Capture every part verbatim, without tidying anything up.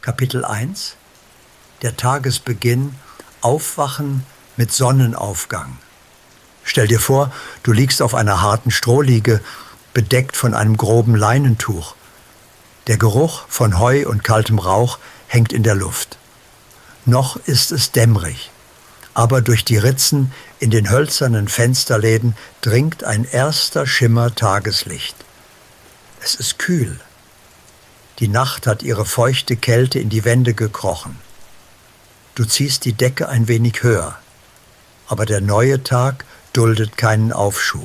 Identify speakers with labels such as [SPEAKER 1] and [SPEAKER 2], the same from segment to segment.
[SPEAKER 1] Kapitel eins: Der Tagesbeginn, Aufwachen mit Sonnenaufgang. Stell dir vor, du liegst auf einer harten Strohliege, bedeckt von einem groben Leinentuch. Der Geruch von Heu und kaltem Rauch hängt in der Luft. Noch ist es dämmerig, aber durch die Ritzen in den hölzernen Fensterläden dringt ein erster Schimmer Tageslicht. Es ist kühl. Die Nacht hat ihre feuchte Kälte in die Wände gekrochen. Du ziehst die Decke ein wenig höher, aber der neue Tag duldet keinen Aufschub.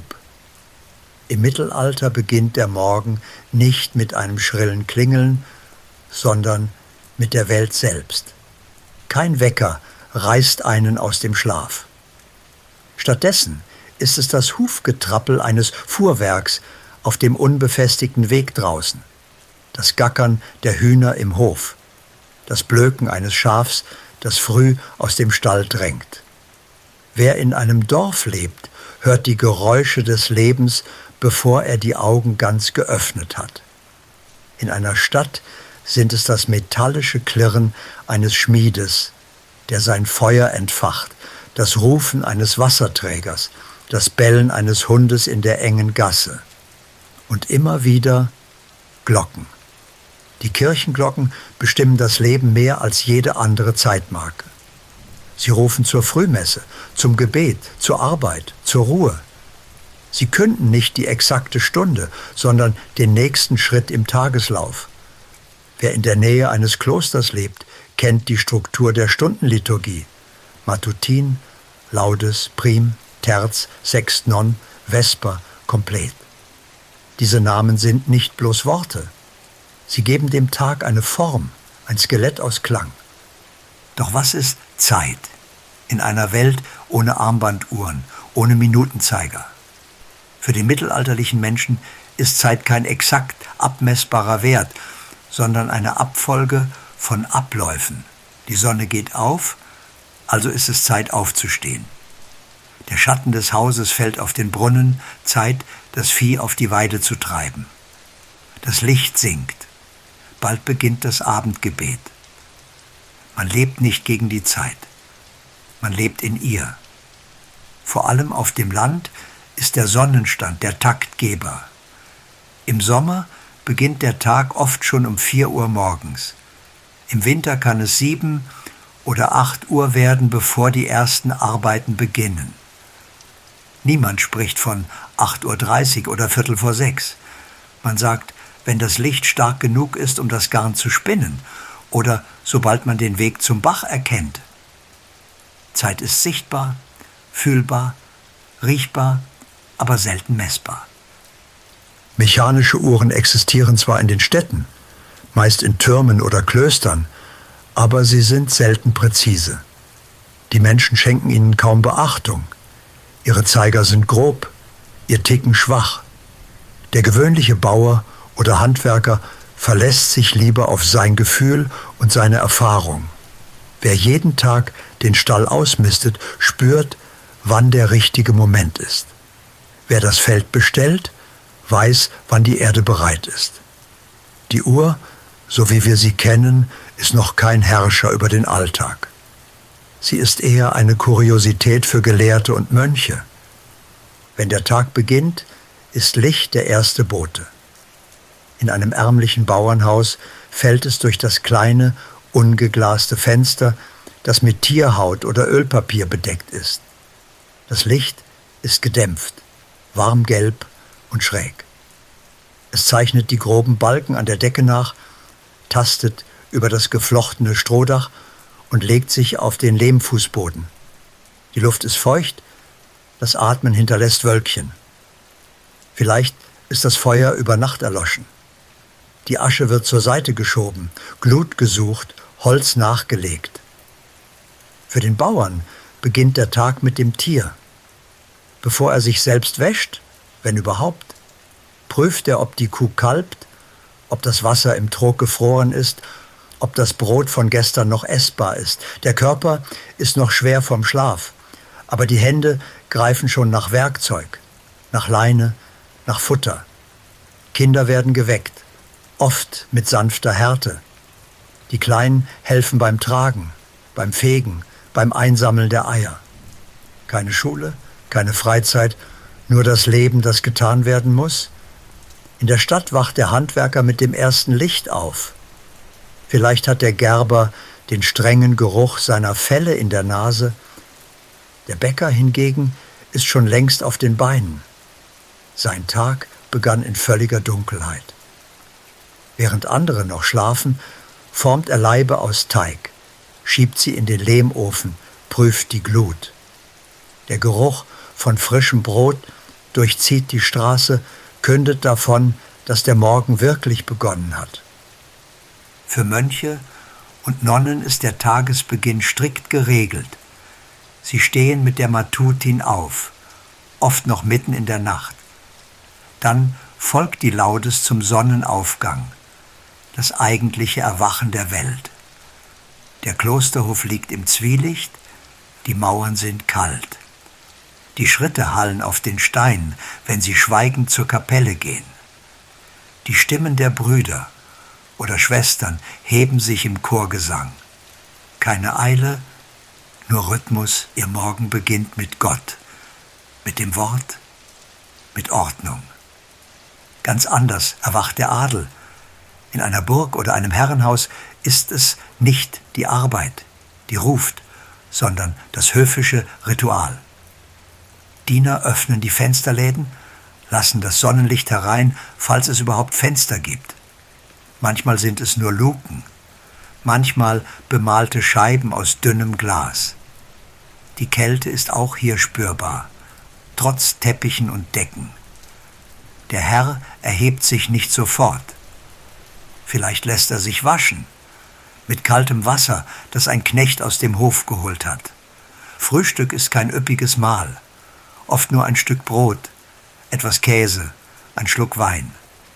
[SPEAKER 1] Im Mittelalter beginnt der Morgen nicht mit einem schrillen Klingeln, sondern mit der Welt selbst. Kein Wecker reißt einen aus dem Schlaf. Stattdessen ist es das Hufgetrappel eines Fuhrwerks auf dem unbefestigten Weg draußen, das Gackern der Hühner im Hof, das Blöken eines Schafs, das früh aus dem Stall drängt. Wer in einem Dorf lebt, hört die Geräusche des Lebens, bevor er die Augen ganz geöffnet hat. In einer Stadt sind es das metallische Klirren eines Schmiedes, der sein Feuer entfacht, das Rufen eines Wasserträgers, das Bellen eines Hundes in der engen Gasse. Und immer wieder Glocken. Die Kirchenglocken bestimmen das Leben mehr als jede andere Zeitmarke. Sie rufen zur Frühmesse, zum Gebet, zur Arbeit, zur Ruhe. Sie künden nicht die exakte Stunde, sondern den nächsten Schritt im Tageslauf. Wer in der Nähe eines Klosters lebt, kennt die Struktur der Stundenliturgie. Matutin, Laudes, Prim, Terz, Sext Non, Vesper, Komplet. Diese Namen sind nicht bloß Worte. Sie geben dem Tag eine Form, ein Skelett aus Klang. Doch was ist Zeit in einer Welt ohne Armbanduhren, ohne Minutenzeiger? Für den mittelalterlichen Menschen ist Zeit kein exakt abmessbarer Wert, sondern eine Abfolge von Abläufen. Die Sonne geht auf, also ist es Zeit aufzustehen. Der Schatten des Hauses fällt auf den Brunnen, Zeit, das Vieh auf die Weide zu treiben. Das Licht sinkt. Bald beginnt das Abendgebet. Man lebt nicht gegen die Zeit. Man lebt in ihr. Vor allem auf dem Land ist der Sonnenstand der Taktgeber. Im Sommer beginnt der Tag oft schon um vier Uhr morgens. Im Winter kann es sieben oder acht Uhr werden, bevor die ersten Arbeiten beginnen. Niemand spricht von acht Uhr dreißig oder Viertel vor sechs. Man sagt, wenn das Licht stark genug ist, um das Garn zu spinnen, oder sobald man den Weg zum Bach erkennt. Zeit ist sichtbar, fühlbar, riechbar, aber selten messbar. Mechanische Uhren existieren zwar in den Städten, meist in Türmen oder Klöstern, aber sie sind selten präzise. Die Menschen schenken ihnen kaum Beachtung. Ihre Zeiger sind grob, ihr Ticken schwach. Der gewöhnliche Bauer oder Handwerker verlässt sich lieber auf sein Gefühl und seine Erfahrung. Wer jeden Tag den Stall ausmistet, spürt, wann der richtige Moment ist. Wer das Feld bestellt, weiß, wann die Erde bereit ist. Die Uhr, so wie wir sie kennen, ist noch kein Herrscher über den Alltag. Sie ist eher eine Kuriosität für Gelehrte und Mönche. Wenn der Tag beginnt, ist Licht der erste Bote. In einem ärmlichen Bauernhaus fällt es durch das kleine, ungeglaste Fenster, das mit Tierhaut oder Ölpapier bedeckt ist. Das Licht ist gedämpft, warmgelb und schräg. Es zeichnet die groben Balken an der Decke nach, tastet über das geflochtene Strohdach und legt sich auf den Lehmfußboden. Die Luft ist feucht, das Atmen hinterlässt Wölkchen. Vielleicht ist das Feuer über Nacht erloschen. Die Asche wird zur Seite geschoben, Glut gesucht, Holz nachgelegt. Für den Bauern beginnt der Tag mit dem Tier. Bevor er sich selbst wäscht, wenn überhaupt, prüft er, ob die Kuh kalbt, ob das Wasser im Trog gefroren ist, ob das Brot von gestern noch essbar ist. Der Körper ist noch schwer vom Schlaf, aber die Hände greifen schon nach Werkzeug, nach Leine, nach Futter. Kinder werden geweckt, oft mit sanfter Härte. Die Kleinen helfen beim Tragen, beim Fegen, beim Einsammeln der Eier. Keine Schule, keine Freizeit, nur das Leben, das getan werden muss. In der Stadt wacht der Handwerker mit dem ersten Licht auf. Vielleicht hat der Gerber den strengen Geruch seiner Felle in der Nase. Der Bäcker hingegen ist schon längst auf den Beinen. Sein Tag begann in völliger Dunkelheit. Während andere noch schlafen, formt er Laibe aus Teig, schiebt sie in den Lehmofen, prüft die Glut. Der Geruch von frischem Brot durchzieht die Straße, kündet davon, dass der Morgen wirklich begonnen hat. Für Mönche und Nonnen ist der Tagesbeginn strikt geregelt. Sie stehen mit der Matutin auf, oft noch mitten in der Nacht. Dann folgt die Laudes zum Sonnenaufgang, das eigentliche Erwachen der Welt. Der Klosterhof liegt im Zwielicht, die Mauern sind kalt. Die Schritte hallen auf den Stein, wenn sie schweigend zur Kapelle gehen. Die Stimmen der Brüder oder Schwestern heben sich im Chorgesang. Keine Eile, nur Rhythmus, ihr Morgen beginnt mit Gott, mit dem Wort, mit Ordnung. Ganz anders erwacht der Adel. In einer Burg oder einem Herrenhaus ist es nicht die Arbeit, die ruft, sondern das höfische Ritual. Diener öffnen die Fensterläden, lassen das Sonnenlicht herein, falls es überhaupt Fenster gibt. Manchmal sind es nur Luken, manchmal bemalte Scheiben aus dünnem Glas. Die Kälte ist auch hier spürbar, trotz Teppichen und Decken. Der Herr erhebt sich nicht sofort. Vielleicht lässt er sich waschen, mit kaltem Wasser, das ein Knecht aus dem Hof geholt hat. Frühstück ist kein üppiges Mahl, oft nur ein Stück Brot, etwas Käse, ein Schluck Wein.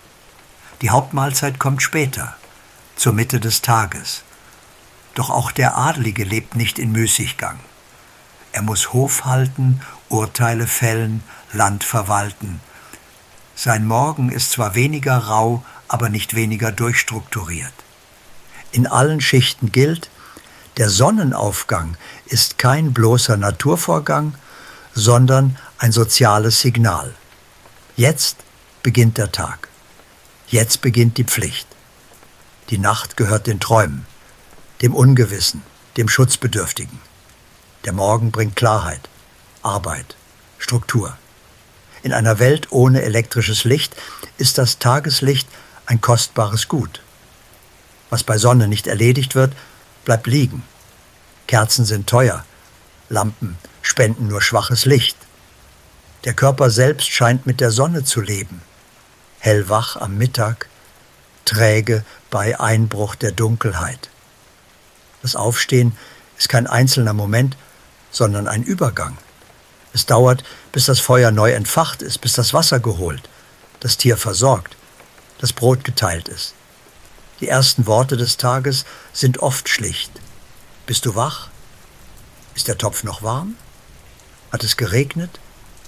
[SPEAKER 1] Die Hauptmahlzeit kommt später, zur Mitte des Tages. Doch auch der Adlige lebt nicht in Müßiggang. Er muss Hof halten, Urteile fällen, Land verwalten. Sein Morgen ist zwar weniger rau, aber nicht weniger durchstrukturiert. In allen Schichten gilt, der Sonnenaufgang ist kein bloßer Naturvorgang, sondern ein soziales Signal. Jetzt beginnt der Tag. Jetzt beginnt die Pflicht. Die Nacht gehört den Träumen, dem Ungewissen, dem Schutzbedürftigen. Der Morgen bringt Klarheit, Arbeit, Struktur. In einer Welt ohne elektrisches Licht ist das Tageslicht ein kostbares Gut. Was bei Sonne nicht erledigt wird, bleibt liegen. Kerzen sind teuer, Lampen spenden nur schwaches Licht. Der Körper selbst scheint mit der Sonne zu leben. Hellwach am Mittag, träge bei Einbruch der Dunkelheit. Das Aufstehen ist kein einzelner Moment, sondern ein Übergang. Es dauert, bis das Feuer neu entfacht ist, bis das Wasser geholt, das Tier versorgt, das Brot geteilt ist. Die ersten Worte des Tages sind oft schlicht. Bist du wach? Ist der Topf noch warm? Hat es geregnet?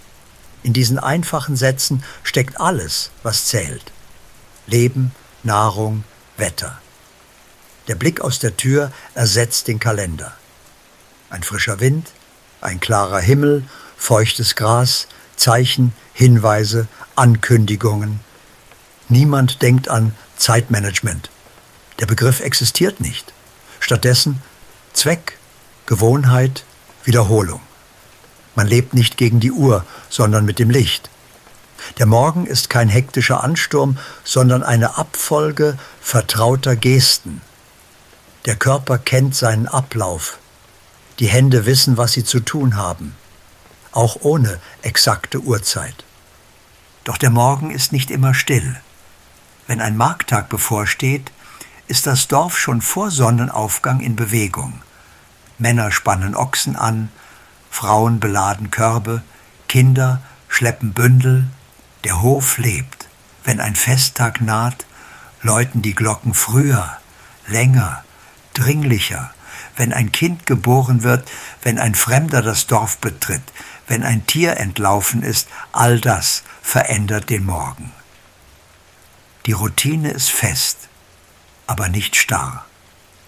[SPEAKER 1] In diesen einfachen Sätzen steckt alles, was zählt. Leben, Nahrung, Wetter. Der Blick aus der Tür ersetzt den Kalender. Ein frischer Wind, ein klarer Himmel, feuchtes Gras, Zeichen, Hinweise, Ankündigungen. Niemand denkt an Zeitmanagement. Der Begriff existiert nicht. Stattdessen Zweck, Gewohnheit, Wiederholung. Man lebt nicht gegen die Uhr, sondern mit dem Licht. Der Morgen ist kein hektischer Ansturm, sondern eine Abfolge vertrauter Gesten. Der Körper kennt seinen Ablauf. Die Hände wissen, was sie zu tun haben, auch ohne exakte Uhrzeit. Doch der Morgen ist nicht immer still. Wenn ein Markttag bevorsteht, ist das Dorf schon vor Sonnenaufgang in Bewegung. Männer spannen Ochsen an, Frauen beladen Körbe, Kinder schleppen Bündel. Der Hof lebt. Wenn ein Festtag naht, läuten die Glocken früher, länger, dringlicher. Wenn ein Kind geboren wird, wenn ein Fremder das Dorf betritt, wenn ein Tier entlaufen ist, all das verändert den Morgen. Die Routine ist fest, aber nicht starr.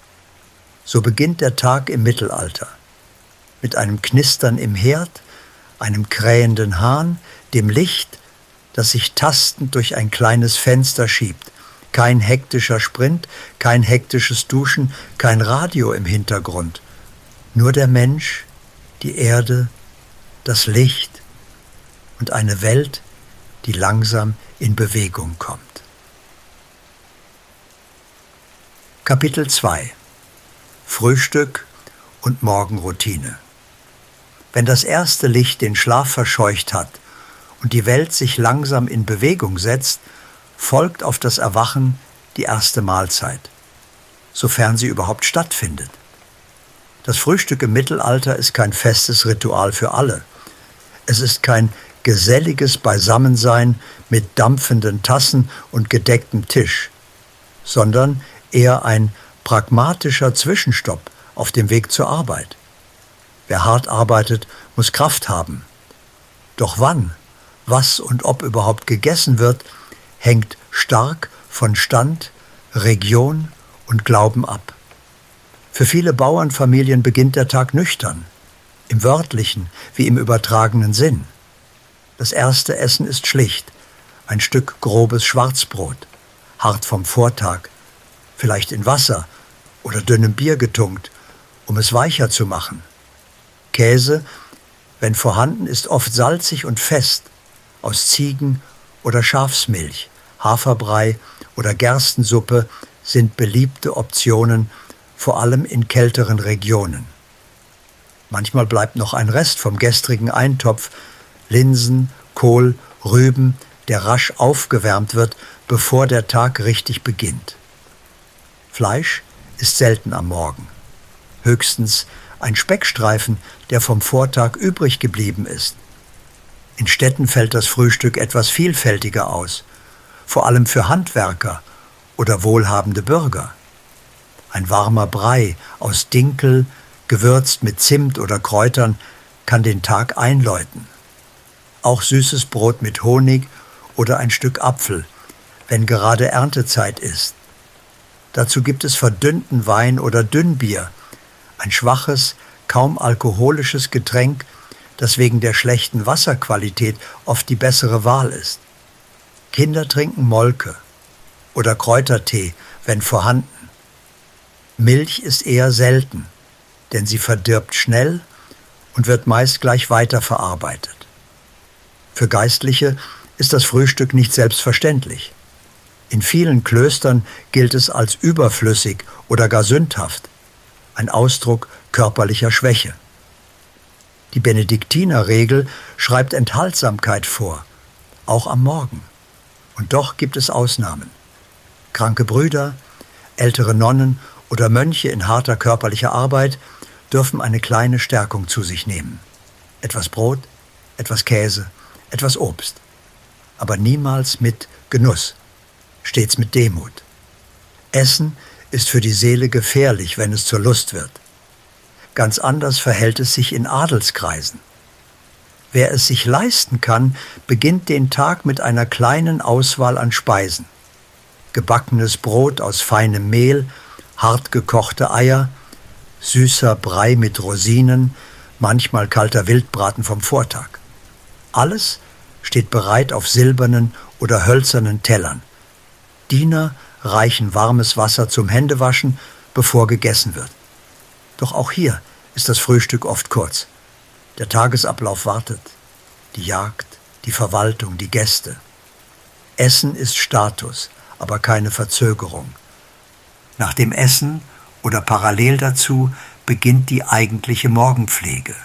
[SPEAKER 1] So beginnt der Tag im Mittelalter. Mit einem Knistern im Herd, einem krähenden Hahn, dem Licht, das sich tastend durch ein kleines Fenster schiebt. Kein hektischer Sprint, kein hektisches Duschen, kein Radio im Hintergrund. Nur der Mensch, die Erde, das Licht und eine Welt, die langsam in Bewegung kommt. Kapitel zwei. Frühstück und Morgenroutine. Wenn das erste Licht den Schlaf verscheucht hat und die Welt sich langsam in Bewegung setzt, folgt auf das Erwachen die erste Mahlzeit, sofern sie überhaupt stattfindet. Das Frühstück im Mittelalter ist kein festes Ritual für alle. Es ist kein geselliges Beisammensein mit dampfenden Tassen und gedecktem Tisch, sondern eher ein pragmatischer Zwischenstopp auf dem Weg zur Arbeit. Wer hart arbeitet, muss Kraft haben. Doch wann, was und ob überhaupt gegessen wird, hängt stark von Stand, Region und Glauben ab. Für viele Bauernfamilien beginnt der Tag nüchtern, im wörtlichen wie im übertragenen Sinn. Das erste Essen ist schlicht, ein Stück grobes Schwarzbrot, hart vom Vortag, vielleicht in Wasser oder dünnem Bier getunkt, um es weicher zu machen. Käse, wenn vorhanden, ist oft salzig und fest, aus Ziegen- oder Schafsmilch. Haferbrei oder Gerstensuppe sind beliebte Optionen, vor allem in kälteren Regionen. Manchmal bleibt noch ein Rest vom gestrigen Eintopf, Linsen, Kohl, Rüben, der rasch aufgewärmt wird, bevor der Tag richtig beginnt. Fleisch ist selten am Morgen. Höchstens ein Speckstreifen, der vom Vortag übrig geblieben ist. In Städten fällt das Frühstück etwas vielfältiger aus, vor allem für Handwerker oder wohlhabende Bürger. Ein warmer Brei aus Dinkel, gewürzt mit Zimt oder Kräutern, kann den Tag einläuten. Auch süßes Brot mit Honig oder ein Stück Apfel, wenn gerade Erntezeit ist. Dazu gibt es verdünnten Wein oder Dünnbier, ein schwaches, kaum alkoholisches Getränk, das wegen der schlechten Wasserqualität oft die bessere Wahl ist. Kinder trinken Molke oder Kräutertee, wenn vorhanden. Milch ist eher selten, denn sie verdirbt schnell und wird meist gleich weiterverarbeitet. Für Geistliche ist das Frühstück nicht selbstverständlich. In vielen Klöstern gilt es als überflüssig oder gar sündhaft, ein Ausdruck körperlicher Schwäche. Die Benediktinerregel schreibt Enthaltsamkeit vor, auch am Morgen. Und doch gibt es Ausnahmen. Kranke Brüder, ältere Nonnen oder Mönche in harter körperlicher Arbeit dürfen eine kleine Stärkung zu sich nehmen. Etwas Brot, etwas Käse, etwas Obst. Aber niemals mit Genuss, stets mit Demut. Essen ist für die Seele gefährlich, wenn es zur Lust wird. Ganz anders verhält es sich in Adelskreisen. Wer es sich leisten kann, beginnt den Tag mit einer kleinen Auswahl an Speisen. Gebackenes Brot aus feinem Mehl, hart gekochte Eier, süßer Brei mit Rosinen, manchmal kalter Wildbraten vom Vortag. Alles steht bereit auf silbernen oder hölzernen Tellern. Diener reichen warmes Wasser zum Händewaschen, bevor gegessen wird. Doch auch hier ist das Frühstück oft kurz. Der Tagesablauf wartet. Die Jagd, die Verwaltung, die Gäste. Essen ist Status, aber keine Verzögerung. Nach dem Essen oder parallel dazu beginnt die eigentliche Morgenpflege.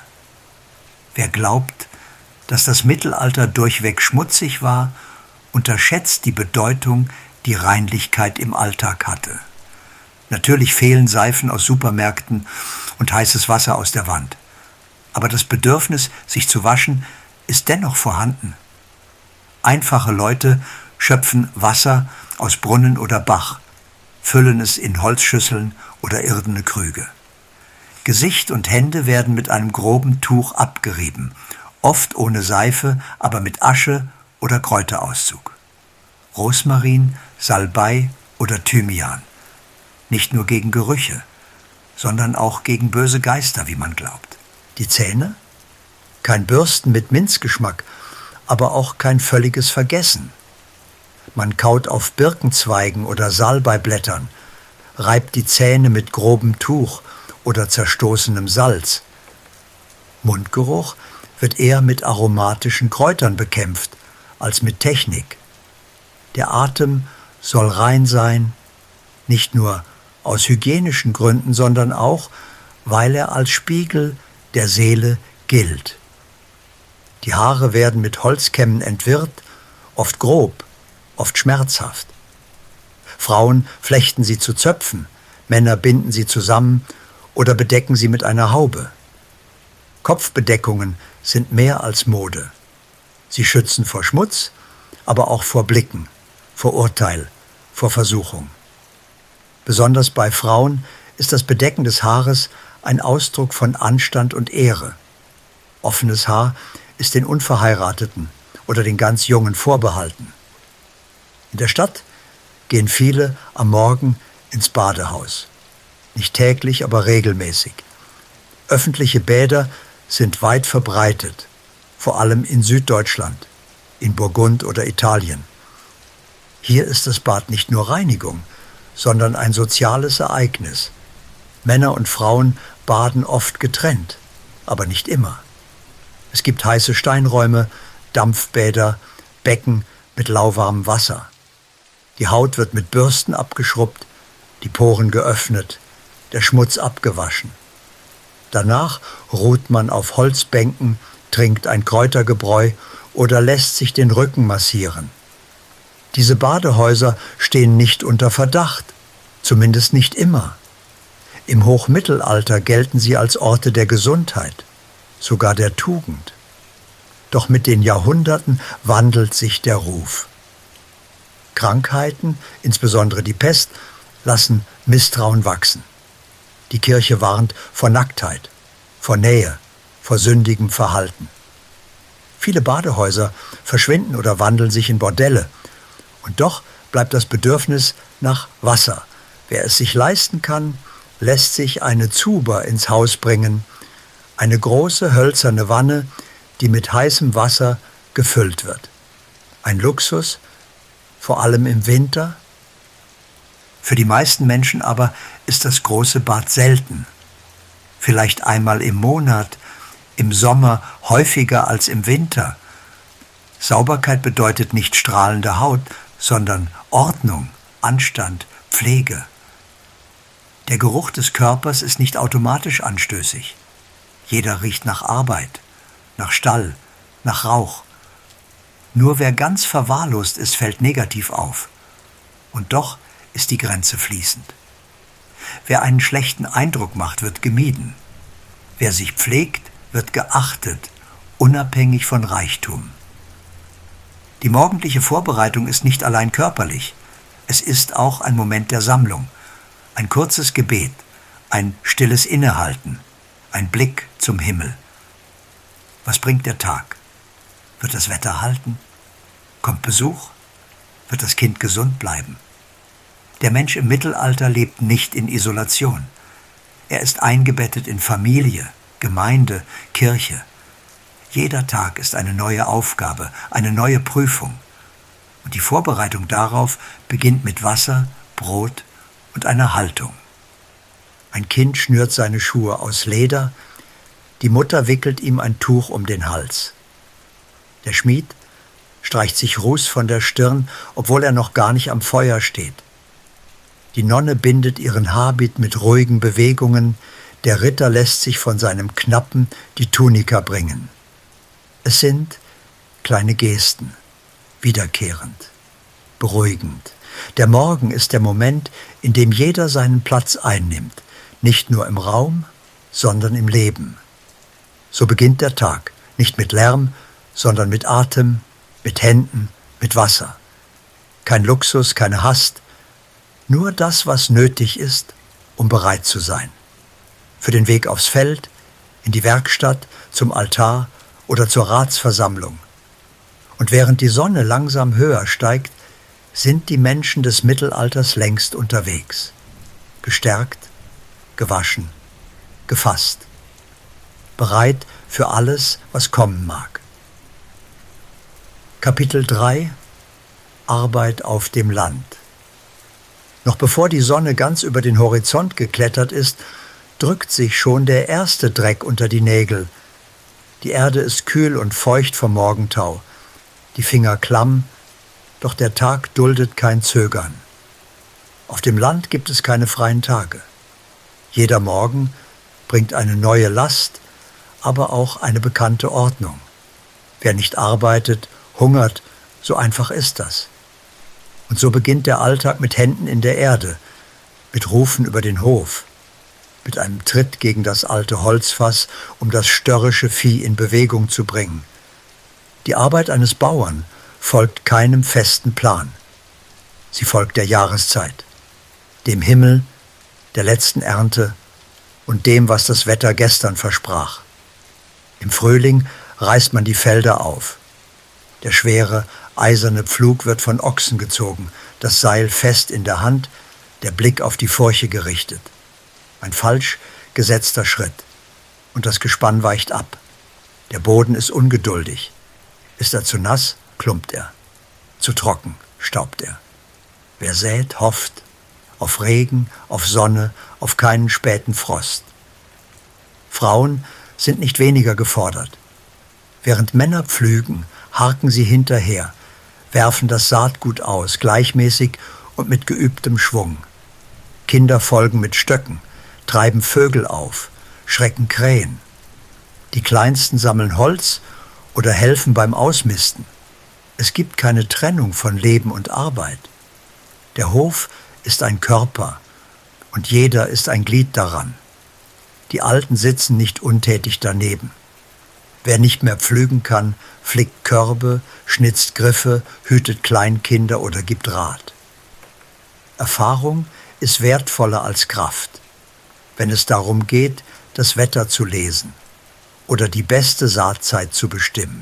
[SPEAKER 1] Wer glaubt, dass das Mittelalter durchweg schmutzig war, unterschätzt die Bedeutung, die Reinlichkeit im Alltag hatte. Natürlich fehlen Seifen aus Supermärkten und heißes Wasser aus der Wand. Aber das Bedürfnis, sich zu waschen, ist dennoch vorhanden. Einfache Leute schöpfen Wasser aus Brunnen oder Bach, füllen es in Holzschüsseln oder irdene Krüge. Gesicht und Hände werden mit einem groben Tuch abgerieben, oft ohne Seife, aber mit Asche oder Kräuterauszug. Rosmarin, Salbei oder Thymian. Nicht nur gegen Gerüche, sondern auch gegen böse Geister, wie man glaubt. Die Zähne? Kein Bürsten mit Minzgeschmack, aber auch kein völliges Vergessen. Man kaut auf Birkenzweigen oder Salbeiblättern, reibt die Zähne mit grobem Tuch oder zerstoßenem Salz. Mundgeruch wird eher mit aromatischen Kräutern bekämpft als mit Technik. Der Atem soll rein sein, nicht nur aus hygienischen Gründen, sondern auch, weil er als Spiegel der Seele gilt. Die Haare werden mit Holzkämmen entwirrt, oft grob, oft schmerzhaft. Frauen flechten sie zu Zöpfen, Männer binden sie zusammen oder bedecken sie mit einer Haube. Kopfbedeckungen sind mehr als Mode. Sie schützen vor Schmutz, aber auch vor Blicken, vor Urteil, vor Versuchung. Besonders bei Frauen ist das Bedecken des Haares ein Ausdruck von Anstand und Ehre. Offenes Haar ist den Unverheirateten oder den ganz Jungen vorbehalten. In der Stadt gehen viele am Morgen ins Badehaus. Nicht täglich, aber regelmäßig. Öffentliche Bäder sind weit verbreitet, vor allem in Süddeutschland, in Burgund oder Italien. Hier ist das Bad nicht nur Reinigung, sondern ein soziales Ereignis. Männer und Frauen baden oft getrennt, aber nicht immer. Es gibt heiße Steinräume, Dampfbäder, Becken mit lauwarmem Wasser. Die Haut wird mit Bürsten abgeschrubbt, die Poren geöffnet, der Schmutz abgewaschen. Danach ruht man auf Holzbänken, trinkt ein Kräutergebräu oder lässt sich den Rücken massieren. Diese Badehäuser stehen nicht unter Verdacht, zumindest nicht immer. Im Hochmittelalter gelten sie als Orte der Gesundheit, sogar der Tugend. Doch mit den Jahrhunderten wandelt sich der Ruf. Krankheiten, insbesondere die Pest, lassen Misstrauen wachsen. Die Kirche warnt vor Nacktheit, vor Nähe, vor sündigem Verhalten. Viele Badehäuser verschwinden oder wandeln sich in Bordelle. Und doch bleibt das Bedürfnis nach Wasser. Wer es sich leisten kann, lässt sich eine Zuber ins Haus bringen, eine große hölzerne Wanne, die mit heißem Wasser gefüllt wird. Ein Luxus, vor allem im Winter. Für die meisten Menschen aber ist das große Bad selten. Vielleicht einmal im Monat, im Sommer häufiger als im Winter. Sauberkeit bedeutet nicht strahlende Haut, sondern Ordnung, Anstand, Pflege. Der Geruch des Körpers ist nicht automatisch anstößig. Jeder riecht nach Arbeit, nach Stall, nach Rauch. Nur wer ganz verwahrlost ist, fällt negativ auf. Und doch ist die Grenze fließend. Wer einen schlechten Eindruck macht, wird gemieden. Wer sich pflegt, wird geachtet, unabhängig von Reichtum. Die morgendliche Vorbereitung ist nicht allein körperlich. Es ist auch ein Moment der Sammlung, ein kurzes Gebet, ein stilles Innehalten, ein Blick zum Himmel. Was bringt der Tag? Wird das Wetter halten? Kommt Besuch? Wird das Kind gesund bleiben? Der Mensch im Mittelalter lebt nicht in Isolation. Er ist eingebettet in Familie, Gemeinde, Kirche. Jeder Tag ist eine neue Aufgabe, eine neue Prüfung. Und die Vorbereitung darauf beginnt mit Wasser, Brot und einer Haltung. Ein Kind schnürt seine Schuhe aus Leder, die Mutter wickelt ihm ein Tuch um den Hals. Der Schmied streicht sich Ruß von der Stirn, obwohl er noch gar nicht am Feuer steht. Die Nonne bindet ihren Habit mit ruhigen Bewegungen, der Ritter lässt sich von seinem Knappen die Tunika bringen. Es sind kleine Gesten, wiederkehrend, beruhigend. Der Morgen ist der Moment, in dem jeder seinen Platz einnimmt, nicht nur im Raum, sondern im Leben. So beginnt der Tag, nicht mit Lärm, sondern mit Atem, mit Händen, mit Wasser. Kein Luxus, keine Hast, nur das, was nötig ist, um bereit zu sein. Für den Weg aufs Feld, in die Werkstatt, zum Altar oder zur Ratsversammlung. Und während die Sonne langsam höher steigt, sind die Menschen des Mittelalters längst unterwegs. Gestärkt, gewaschen, gefasst, bereit für alles, was kommen mag. Kapitel drei: Arbeit auf dem Land. Noch bevor die Sonne ganz über den Horizont geklettert ist, drückt sich schon der erste Dreck unter die Nägel. Die Erde ist kühl und feucht vom Morgentau, die Finger klamm, doch der Tag duldet kein Zögern. Auf dem Land gibt es keine freien Tage. Jeder Morgen bringt eine neue Last, aber auch eine bekannte Ordnung. Wer nicht arbeitet, hungert, so einfach ist das. Und so beginnt der Alltag mit Händen in der Erde, mit Rufen über den Hof, mit einem Tritt gegen das alte Holzfass, um das störrische Vieh in Bewegung zu bringen. Die Arbeit eines Bauern folgt keinem festen Plan. Sie folgt der Jahreszeit, dem Himmel, der letzten Ernte und dem, was das Wetter gestern versprach. Im Frühling reißt man die Felder auf. Der schwere, eiserne Pflug wird von Ochsen gezogen, das Seil fest in der Hand, der Blick auf die Furche gerichtet. Ein falsch gesetzter Schritt. Und das Gespann weicht ab. Der Boden ist ungeduldig. Ist er zu nass, klumpt er. Zu trocken, staubt er. Wer sät, hofft. Auf Regen, auf Sonne, auf keinen späten Frost. Frauen sind nicht weniger gefordert. Während Männer pflügen, harken sie hinterher, werfen das Saatgut aus, gleichmäßig und mit geübtem Schwung. Kinder folgen mit Stöcken, treiben Vögel auf, schrecken Krähen. Die Kleinsten sammeln Holz oder helfen beim Ausmisten. Es gibt keine Trennung von Leben und Arbeit. Der Hof ist ein Körper und jeder ist ein Glied daran. Die Alten sitzen nicht untätig daneben. Wer nicht mehr pflügen kann, flickt Körbe, schnitzt Griffe, hütet Kleinkinder oder gibt Rat. Erfahrung ist wertvoller als Kraft, wenn es darum geht, das Wetter zu lesen oder die beste Saatzeit zu bestimmen.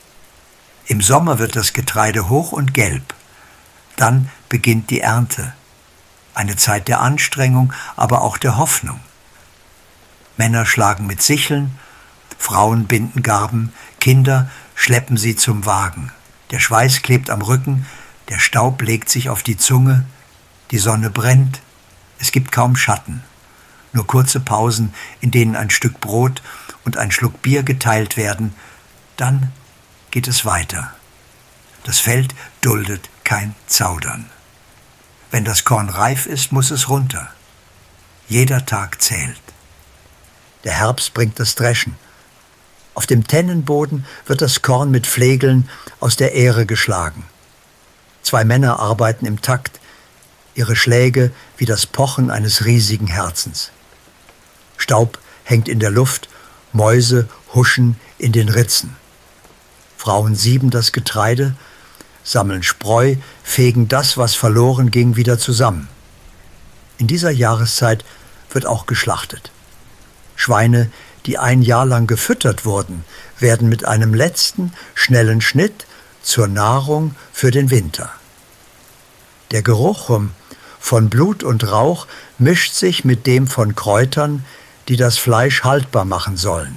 [SPEAKER 1] Im Sommer wird das Getreide hoch und gelb. Dann beginnt die Ernte. Eine Zeit der Anstrengung, aber auch der Hoffnung. Männer schlagen mit Sicheln, Frauen binden Garben, Kinder schleppen sie zum Wagen. Der Schweiß klebt am Rücken, der Staub legt sich auf die Zunge, die Sonne brennt, es gibt kaum Schatten. Nur kurze Pausen, in denen ein Stück Brot und ein Schluck Bier geteilt werden, dann geht es weiter. Das Feld duldet kein Zaudern. Wenn das Korn reif ist, muss es runter. Jeder Tag zählt. Der Herbst bringt das Dreschen. Auf dem Tennenboden wird das Korn mit Flegeln aus der Ähre geschlagen. Zwei Männer arbeiten im Takt, ihre Schläge wie das Pochen eines riesigen Herzens. Staub hängt in der Luft, Mäuse huschen in den Ritzen. Frauen sieben das Getreide, sammeln Spreu, fegen das, was verloren ging, wieder zusammen. In dieser Jahreszeit wird auch geschlachtet. Schweine, die ein Jahr lang gefüttert wurden, werden mit einem letzten, schnellen Schnitt zur Nahrung für den Winter. Der Geruch von Blut und Rauch mischt sich mit dem von Kräutern, die das Fleisch haltbar machen sollen.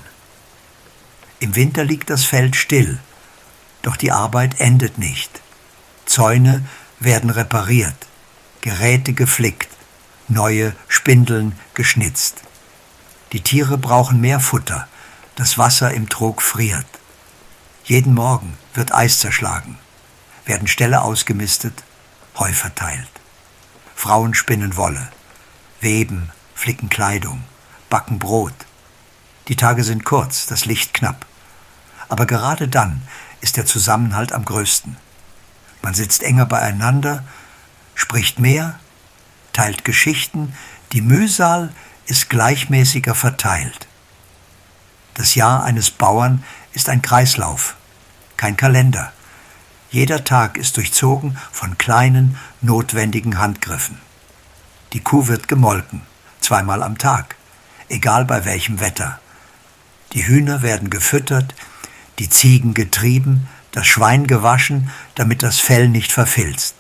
[SPEAKER 1] Im Winter liegt das Feld still, doch die Arbeit endet nicht. Zäune werden repariert, Geräte geflickt, neue Spindeln geschnitzt. Die Tiere brauchen mehr Futter, das Wasser im Trog friert. Jeden Morgen wird Eis zerschlagen, werden Ställe ausgemistet, Heu verteilt. Frauen spinnen Wolle, weben, flicken Kleidung, backen Brot. Die Tage sind kurz, das Licht knapp. Aber gerade dann ist der Zusammenhalt am größten. Man sitzt enger beieinander, spricht mehr, teilt Geschichten, die Mühsal ist gleichmäßiger verteilt. Das Jahr eines Bauern ist ein Kreislauf, kein Kalender. Jeder Tag ist durchzogen von kleinen, notwendigen Handgriffen. Die Kuh wird gemolken, zweimal am Tag, egal bei welchem Wetter. Die Hühner werden gefüttert, die Ziegen getrieben, das Schwein gewaschen, damit das Fell nicht verfilzt.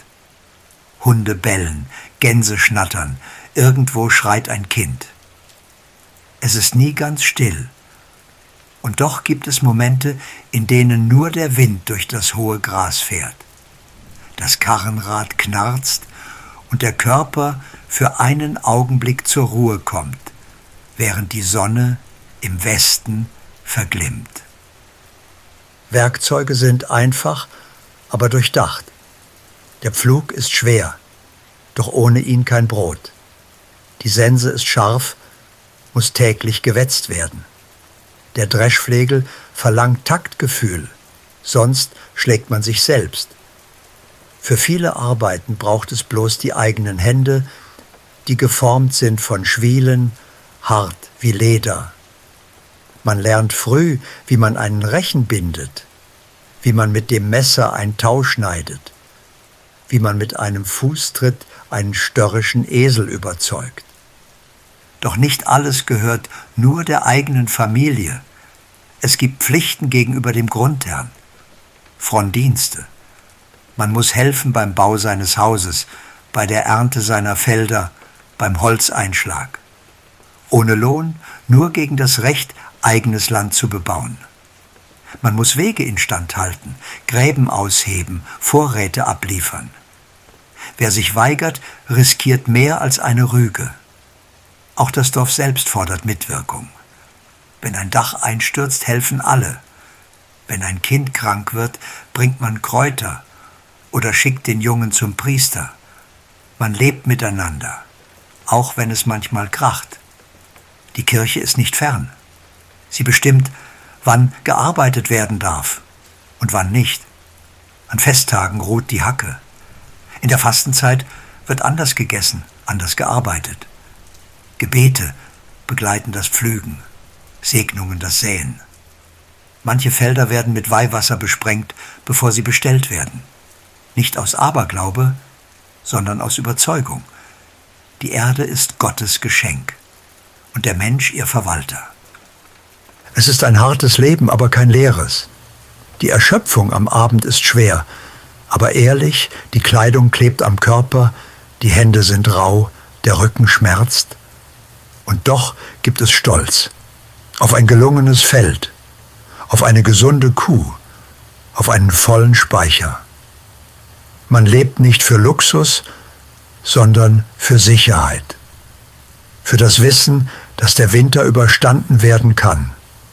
[SPEAKER 1] Hunde bellen, Gänse schnattern, irgendwo schreit ein Kind. Es ist nie ganz still. Und doch gibt es Momente, in denen nur der Wind durch das hohe Gras fährt. Das Karrenrad knarzt und der Körper für einen Augenblick zur Ruhe kommt, während die Sonne im Westen verglimmt. Werkzeuge sind einfach, aber durchdacht. Der Pflug ist schwer, doch ohne ihn kein Brot. Die Sense ist scharf, muss täglich gewetzt werden. Der Dreschflegel verlangt Taktgefühl, sonst schlägt man sich selbst. Für viele Arbeiten braucht es bloß die eigenen Hände, die geformt sind von Schwielen, hart wie Leder. Man lernt früh, wie man einen Rechen bindet, wie man mit dem Messer ein Tau schneidet, wie man mit einem Fußtritt einen störrischen Esel überzeugt. Doch nicht alles gehört nur der eigenen Familie. Es gibt Pflichten gegenüber dem Grundherrn, Frondienste. Man muss helfen beim Bau seines Hauses, bei der Ernte seiner Felder, beim Holzeinschlag. Ohne Lohn, nur gegen das Recht, eigenes Land zu bebauen. Man muss Wege instand halten, Gräben ausheben, Vorräte abliefern. Wer sich weigert, riskiert mehr als eine Rüge. Auch das Dorf selbst fordert Mitwirkung. Wenn ein Dach einstürzt, helfen alle. Wenn ein Kind krank wird, bringt man Kräuter oder schickt den Jungen zum Priester. Man lebt miteinander, auch wenn es manchmal kracht. Die Kirche ist nicht fern. Sie bestimmt, wann gearbeitet werden darf und wann nicht. An Festtagen ruht die Hacke. In der Fastenzeit wird anders gegessen, anders gearbeitet. Gebete begleiten das Pflügen, Segnungen das Säen. Manche Felder werden mit Weihwasser besprengt, bevor sie bestellt werden. Nicht aus Aberglaube, sondern aus Überzeugung. Die Erde ist Gottes Geschenk und der Mensch ihr Verwalter. Es ist ein hartes Leben, aber kein leeres. Die Erschöpfung am Abend ist schwer, aber ehrlich, die Kleidung klebt am Körper, die Hände sind rau, der Rücken schmerzt. Und doch gibt es Stolz auf ein gelungenes Feld, auf eine gesunde Kuh, auf einen vollen Speicher. Man lebt nicht für Luxus, sondern für Sicherheit, für das Wissen, dass der Winter überstanden werden kann.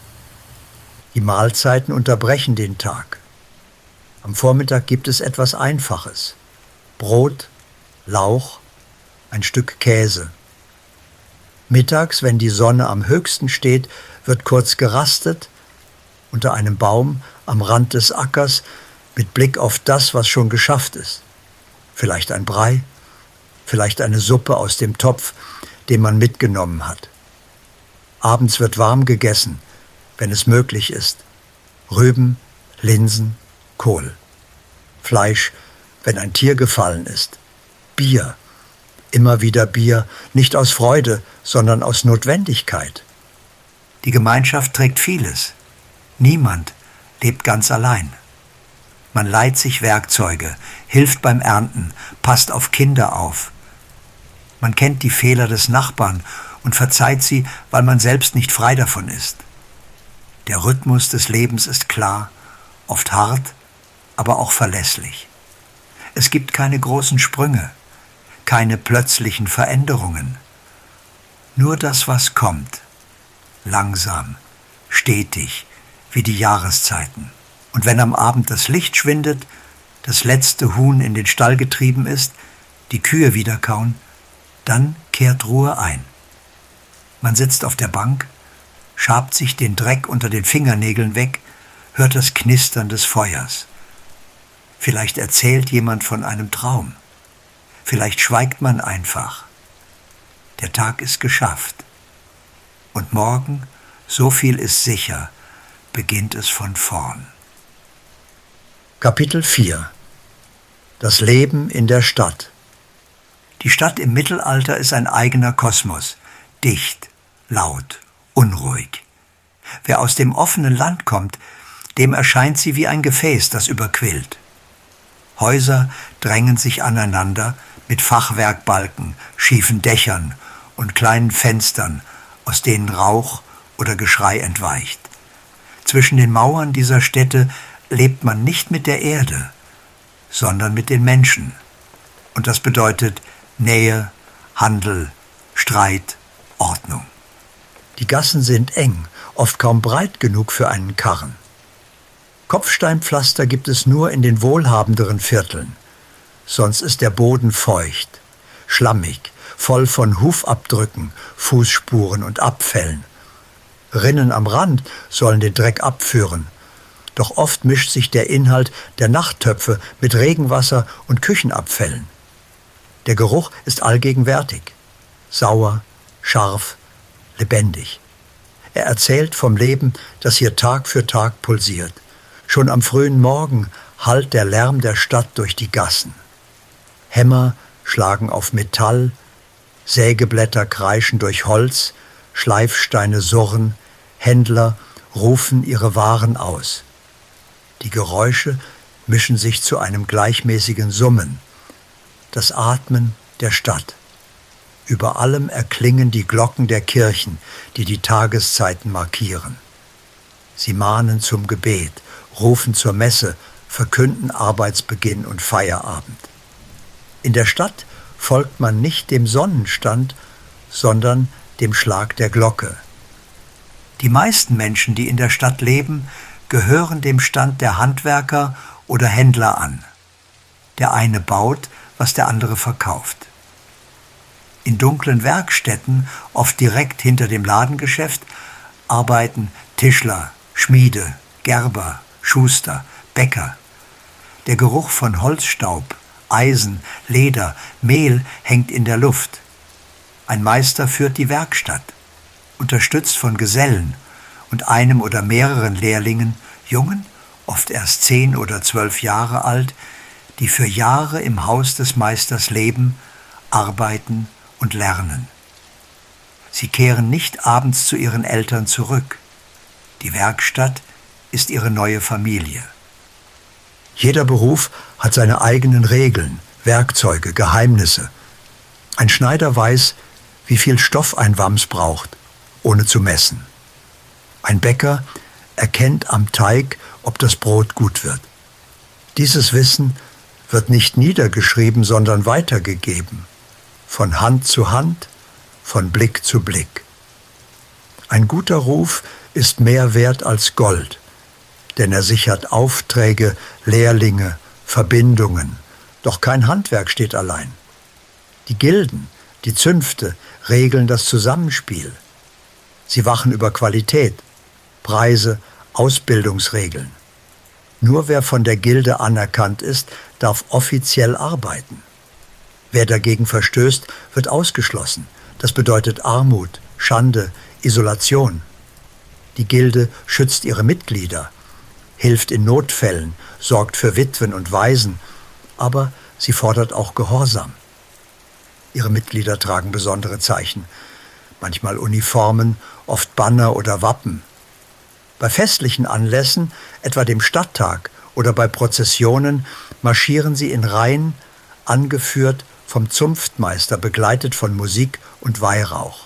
[SPEAKER 1] Die Mahlzeiten unterbrechen den Tag. Am Vormittag gibt es etwas Einfaches: Brot, Lauch, ein Stück Käse. Mittags, wenn die Sonne am höchsten steht, wird kurz gerastet, unter einem Baum am Rand des Ackers, mit Blick auf das, was schon geschafft ist. Vielleicht ein Brei, vielleicht eine Suppe aus dem Topf, den man mitgenommen hat. Abends wird warm gegessen, wenn es möglich ist. Rüben, Linsen, Kohl. Fleisch, wenn ein Tier gefallen ist. Bier. Immer wieder Bier, nicht aus Freude, sondern aus Notwendigkeit. Die Gemeinschaft trägt vieles. Niemand lebt ganz allein. Man leiht sich Werkzeuge, hilft beim Ernten, passt auf Kinder auf. Man kennt die Fehler des Nachbarn und verzeiht sie, weil man selbst nicht frei davon ist. Der Rhythmus des Lebens ist klar, oft hart, aber auch verlässlich. Es gibt keine großen Sprünge, keine plötzlichen Veränderungen. Nur das, was kommt, langsam, stetig, wie die Jahreszeiten. Und wenn am Abend das Licht schwindet, das letzte Huhn in den Stall getrieben ist, die Kühe wieder kauen, dann kehrt Ruhe ein. Man sitzt auf der Bank, schabt sich den Dreck unter den Fingernägeln weg, hört das Knistern des Feuers. Vielleicht erzählt jemand von einem Traum. Vielleicht schweigt man einfach. Der Tag ist geschafft. Und morgen, so viel ist sicher, beginnt es von vorn. Kapitel vier. Das Leben in der Stadt. Die Stadt im Mittelalter ist ein eigener Kosmos, dicht, laut, unruhig. Wer aus dem offenen Land kommt, dem erscheint sie wie ein Gefäß, das überquillt. Häuser drängen sich aneinander mit Fachwerkbalken, schiefen Dächern und kleinen Fenstern, aus denen Rauch oder Geschrei entweicht. Zwischen den Mauern dieser Städte lebt man nicht mit der Erde, sondern mit den Menschen. Und das bedeutet Nähe, Handel, Streit, Ordnung. Die Gassen sind eng, oft kaum breit genug für einen Karren. Kopfsteinpflaster gibt es nur in den wohlhabenderen Vierteln. Sonst ist der Boden feucht, schlammig, voll von Hufabdrücken, Fußspuren und Abfällen. Rinnen am Rand sollen den Dreck abführen. Doch oft mischt sich der Inhalt der Nachttöpfe mit Regenwasser und Küchenabfällen. Der Geruch ist allgegenwärtig, sauer, scharf, lebendig. Er erzählt vom Leben, das hier Tag für Tag pulsiert. Schon am frühen Morgen hallt der Lärm der Stadt durch die Gassen. Hämmer schlagen auf Metall, Sägeblätter kreischen durch Holz, Schleifsteine surren, Händler rufen ihre Waren aus. Die Geräusche mischen sich zu einem gleichmäßigen Summen, das Atmen der Stadt. Über allem erklingen die Glocken der Kirchen, die die Tageszeiten markieren. Sie mahnen zum Gebet, rufen zur Messe, verkünden Arbeitsbeginn und Feierabend. In der Stadt folgt man nicht dem Sonnenstand, sondern dem Schlag der Glocke. Die meisten Menschen, die in der Stadt leben, gehören dem Stand der Handwerker oder Händler an. Der eine baut, was der andere verkauft. In dunklen Werkstätten, oft direkt hinter dem Ladengeschäft, arbeiten Tischler, Schmiede, Gerber, Schuster, Bäcker. Der Geruch von Holzstaub, Eisen, Leder, Mehl hängt in der Luft. Ein Meister führt die Werkstatt, unterstützt von Gesellen und einem oder mehreren Lehrlingen, Jungen, oft erst zehn oder zwölf Jahre alt, die für Jahre im Haus des Meisters leben, arbeiten und lernen. Sie kehren nicht abends zu ihren Eltern zurück. Die Werkstatt ist ihre neue Familie. Jeder Beruf hat seine eigenen Regeln, Werkzeuge, Geheimnisse. Ein Schneider weiß, wie viel Stoff ein Wams braucht, ohne zu messen. Ein Bäcker erkennt am Teig, ob das Brot gut wird. Dieses Wissen wird nicht niedergeschrieben, sondern weitergegeben. Von Hand zu Hand, von Blick zu Blick. Ein guter Ruf ist mehr wert als Gold, denn er sichert Aufträge, Lehrlinge, Verbindungen. Doch kein Handwerk steht allein. Die Gilden, die Zünfte regeln das Zusammenspiel. Sie wachen über Qualität, Preise, Ausbildungsregeln. Nur wer von der Gilde anerkannt ist, darf offiziell arbeiten. Wer dagegen verstößt, wird ausgeschlossen. Das bedeutet Armut, Schande, Isolation. Die Gilde schützt ihre Mitglieder, hilft in Notfällen, sorgt für Witwen und Waisen, aber sie fordert auch Gehorsam. Ihre Mitglieder tragen besondere Zeichen, manchmal Uniformen, oft Banner oder Wappen. Bei festlichen Anlässen, etwa dem Stadttag oder bei Prozessionen, marschieren sie in Reihen, angeführt vom Zunftmeister, begleitet von Musik und Weihrauch.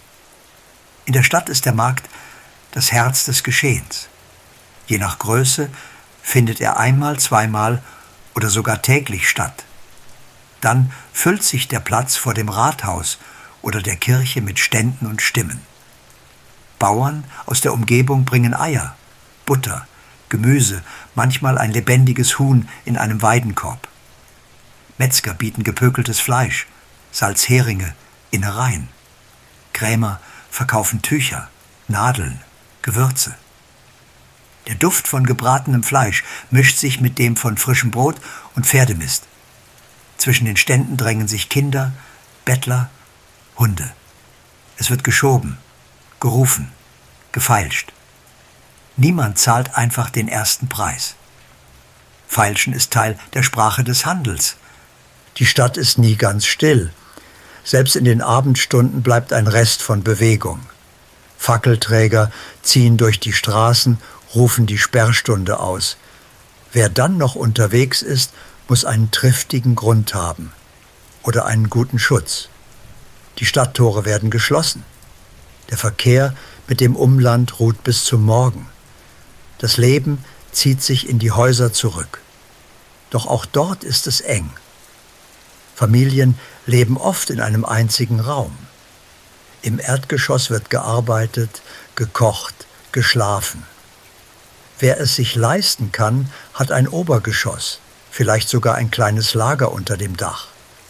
[SPEAKER 1] In der Stadt ist der Markt das Herz des Geschehens. Je nach Größe findet er einmal, zweimal oder sogar täglich statt. Dann füllt sich der Platz vor dem Rathaus oder der Kirche mit Ständen und Stimmen. Bauern aus der Umgebung bringen Eier, Butter, Gemüse, manchmal ein lebendiges Huhn in einem Weidenkorb. Metzger bieten gepökeltes Fleisch, Salzheringe, Innereien. Krämer verkaufen Tücher, Nadeln, Gewürze. Der Duft von gebratenem Fleisch mischt sich mit dem von frischem Brot und Pferdemist. Zwischen den Ständen drängen sich Kinder, Bettler, Hunde. Es wird geschoben, gerufen, gefeilscht. Niemand zahlt einfach den ersten Preis. Feilschen ist Teil der Sprache des Handels. Die Stadt ist nie ganz still. Selbst in den Abendstunden bleibt ein Rest von Bewegung. Fackelträger ziehen durch die Straßen, rufen die Sperrstunde aus. Wer dann noch unterwegs ist, muss einen triftigen Grund haben oder einen guten Schutz. Die Stadttore werden geschlossen. Der Verkehr mit dem Umland ruht bis zum Morgen. Das Leben zieht sich in die Häuser zurück. Doch auch dort ist es eng. Familien leben oft in einem einzigen Raum. Im Erdgeschoss wird gearbeitet, gekocht, geschlafen. Wer es sich leisten kann, hat ein Obergeschoss, vielleicht sogar ein kleines Lager unter dem Dach.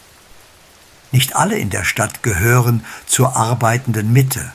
[SPEAKER 1] Nicht alle in der Stadt gehören zur arbeitenden Mitte.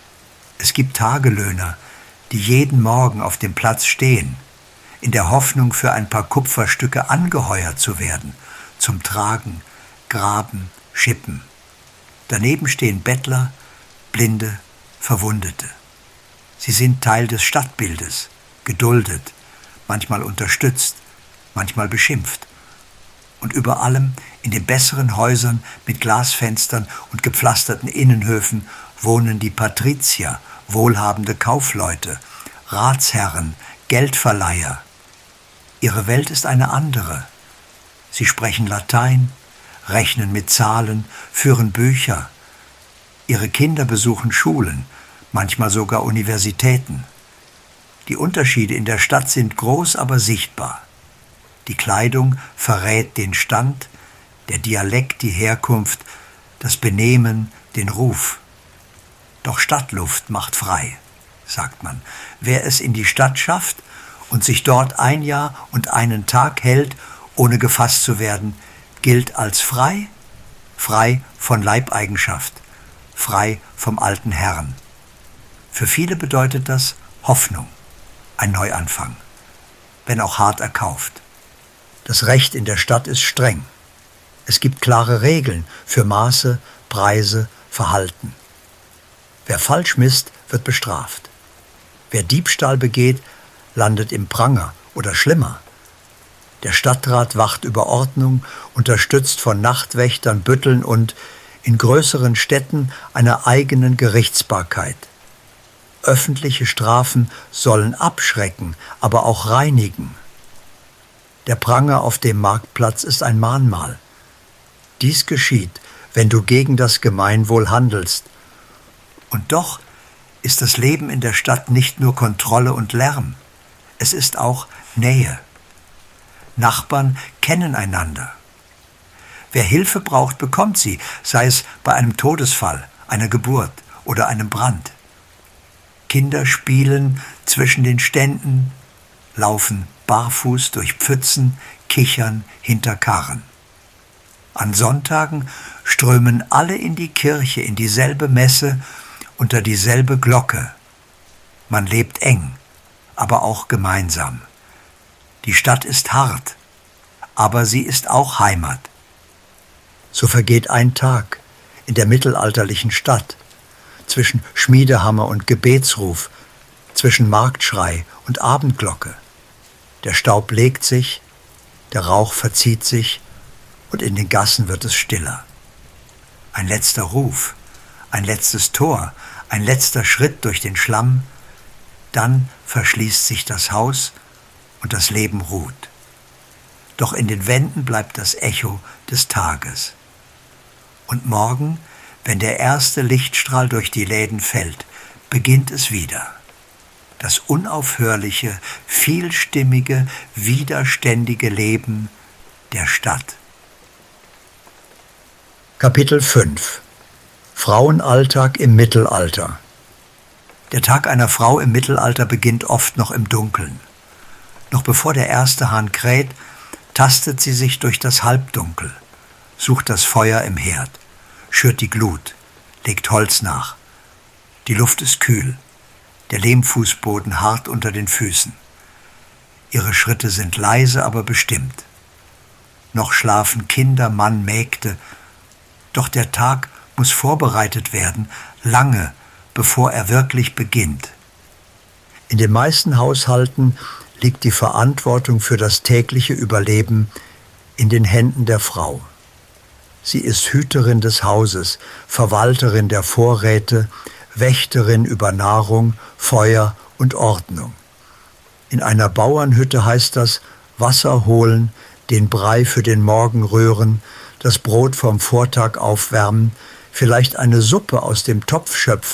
[SPEAKER 1] Es gibt Tagelöhner, die jeden Morgen auf dem Platz stehen, in der Hoffnung, für ein paar Kupferstücke angeheuert zu werden, zum Tragen, Graben, Schippen. Daneben stehen Bettler, Blinde, Verwundete. Sie sind Teil des Stadtbildes, geduldet, manchmal unterstützt, manchmal beschimpft. Und über allem, in den besseren Häusern mit Glasfenstern und gepflasterten Innenhöfen, wohnen die Patrizier, wohlhabende Kaufleute, Ratsherren, Geldverleiher. Ihre Welt ist eine andere. Sie sprechen Latein, rechnen mit Zahlen, führen Bücher. Ihre Kinder besuchen Schulen, manchmal sogar Universitäten. Die Unterschiede in der Stadt sind groß, aber sichtbar. Die Kleidung verrät den Stand, der Dialekt die Herkunft, das Benehmen den Ruf. Doch Stadtluft macht frei, sagt man. Wer es in die Stadt schafft und sich dort ein Jahr und einen Tag hält, ohne gefasst zu werden, gilt als frei, frei von Leibeigenschaft, frei vom alten Herrn. Für viele bedeutet das Hoffnung, ein Neuanfang, wenn auch hart erkauft. Das Recht in der Stadt ist streng. Es gibt klare Regeln für Maße, Preise, Verhalten. Wer falsch misst, wird bestraft. Wer Diebstahl begeht, landet im Pranger oder schlimmer. Der Stadtrat wacht über Ordnung, unterstützt von Nachtwächtern, Bütteln und, in größeren Städten, einer eigenen Gerichtsbarkeit. Öffentliche Strafen sollen abschrecken, aber auch reinigen. Der Pranger auf dem Marktplatz ist ein Mahnmal. Dies geschieht, wenn du gegen das Gemeinwohl handelst. Und doch ist das Leben in der Stadt nicht nur Kontrolle und Lärm. Es ist auch Nähe. Nachbarn kennen einander. Wer Hilfe braucht, bekommt sie, sei es bei einem Todesfall, einer Geburt oder einem Brand. Kinder spielen zwischen den Ständen, laufen barfuß durch Pfützen, kichern hinter Karren. An Sonntagen strömen alle in die Kirche, in dieselbe Messe, unter dieselbe Glocke. Man lebt eng, aber auch gemeinsam. Die Stadt ist hart, aber sie ist auch Heimat. So vergeht ein Tag in der mittelalterlichen Stadt, zwischen Schmiedehammer und Gebetsruf, zwischen Marktschrei und Abendglocke. Der Staub legt sich, der Rauch verzieht sich und in den Gassen wird es stiller. Ein letzter Ruf, ein letztes Tor, ein letzter Schritt durch den Schlamm, dann verschließt sich das Haus und das Leben ruht. Doch in den Wänden bleibt das Echo des Tages. Und morgen, wenn der erste Lichtstrahl durch die Läden fällt, beginnt es wieder. Das unaufhörliche, vielstimmige, widerständige Leben der Stadt. Kapitel fünf. Frauenalltag im Mittelalter. Der Tag einer Frau im Mittelalter beginnt oft noch im Dunkeln. Noch bevor der erste Hahn kräht, tastet sie sich durch das Halbdunkel, sucht das Feuer im Herd, schürt die Glut, legt Holz nach. Die Luft ist kühl, der Lehmfußboden hart unter den Füßen. Ihre Schritte sind leise, aber bestimmt. Noch schlafen Kinder, Mann, Mägde, doch der Tag muss vorbereitet werden, lange bevor er wirklich beginnt. In den meisten Haushalten liegt die Verantwortung für das tägliche Überleben in den Händen der Frau. Sie ist Hüterin des Hauses, Verwalterin der Vorräte, Wächterin über Nahrung, Feuer und Ordnung. In einer Bauernhütte heißt das Wasser holen, den Brei für den Morgen rühren, das Brot vom Vortag aufwärmen, vielleicht eine Suppe aus dem Topf schöpfen,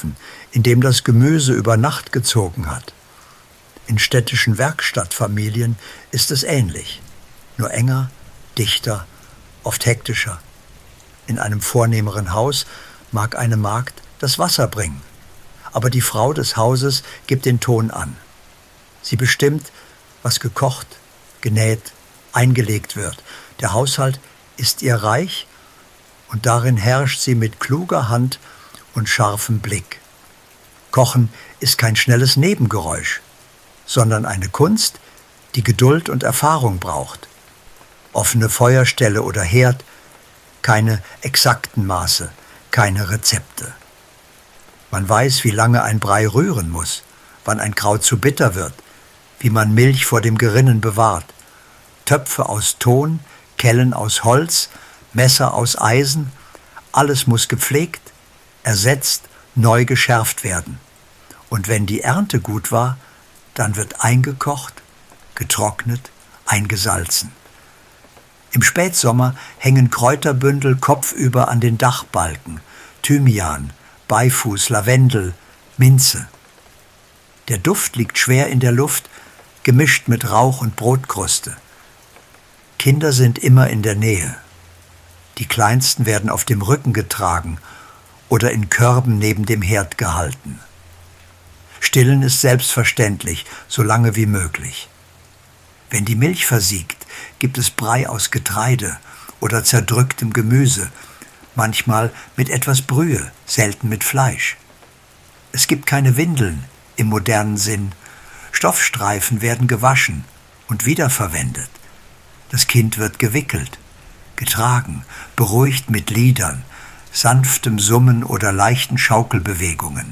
[SPEAKER 1] in dem das Gemüse über Nacht gezogen hat. In städtischen Werkstattfamilien ist es ähnlich, nur enger, dichter, oft hektischer. In einem vornehmeren Haus mag eine Magd das Wasser bringen, aber die Frau des Hauses gibt den Ton an. Sie bestimmt, was gekocht, genäht, eingelegt wird. Der Haushalt ist ihr Reich und darin herrscht sie mit kluger Hand und scharfem Blick. Kochen ist kein schnelles Nebengeräusch, sondern eine Kunst, die Geduld und Erfahrung braucht. Offene Feuerstelle oder Herd, keine exakten Maße, keine Rezepte. Man weiß, wie lange ein Brei rühren muss, wann ein Kraut zu bitter wird, wie man Milch vor dem Gerinnen bewahrt. Töpfe aus Ton, Kellen aus Holz, Messer aus Eisen, alles muss gepflegt, ersetzt, neu geschärft werden. Und wenn die Ernte gut war, dann wird eingekocht, getrocknet, eingesalzen. Im Spätsommer hängen Kräuterbündel kopfüber an den Dachbalken, Thymian, Beifuß, Lavendel, Minze. Der Duft liegt schwer in der Luft, gemischt mit Rauch und Brotkruste. Kinder sind immer in der Nähe. Die Kleinsten werden auf dem Rücken getragen oder in Körben neben dem Herd gehalten. Stillen ist selbstverständlich, so lange wie möglich. Wenn die Milch versiegt, gibt es Brei aus Getreide oder zerdrücktem Gemüse, manchmal mit etwas Brühe, selten mit Fleisch. Es gibt keine Windeln im modernen Sinn. Stoffstreifen werden gewaschen und wiederverwendet. Das Kind wird gewickelt, getragen, beruhigt mit Liedern, sanftem Summen oder leichten Schaukelbewegungen.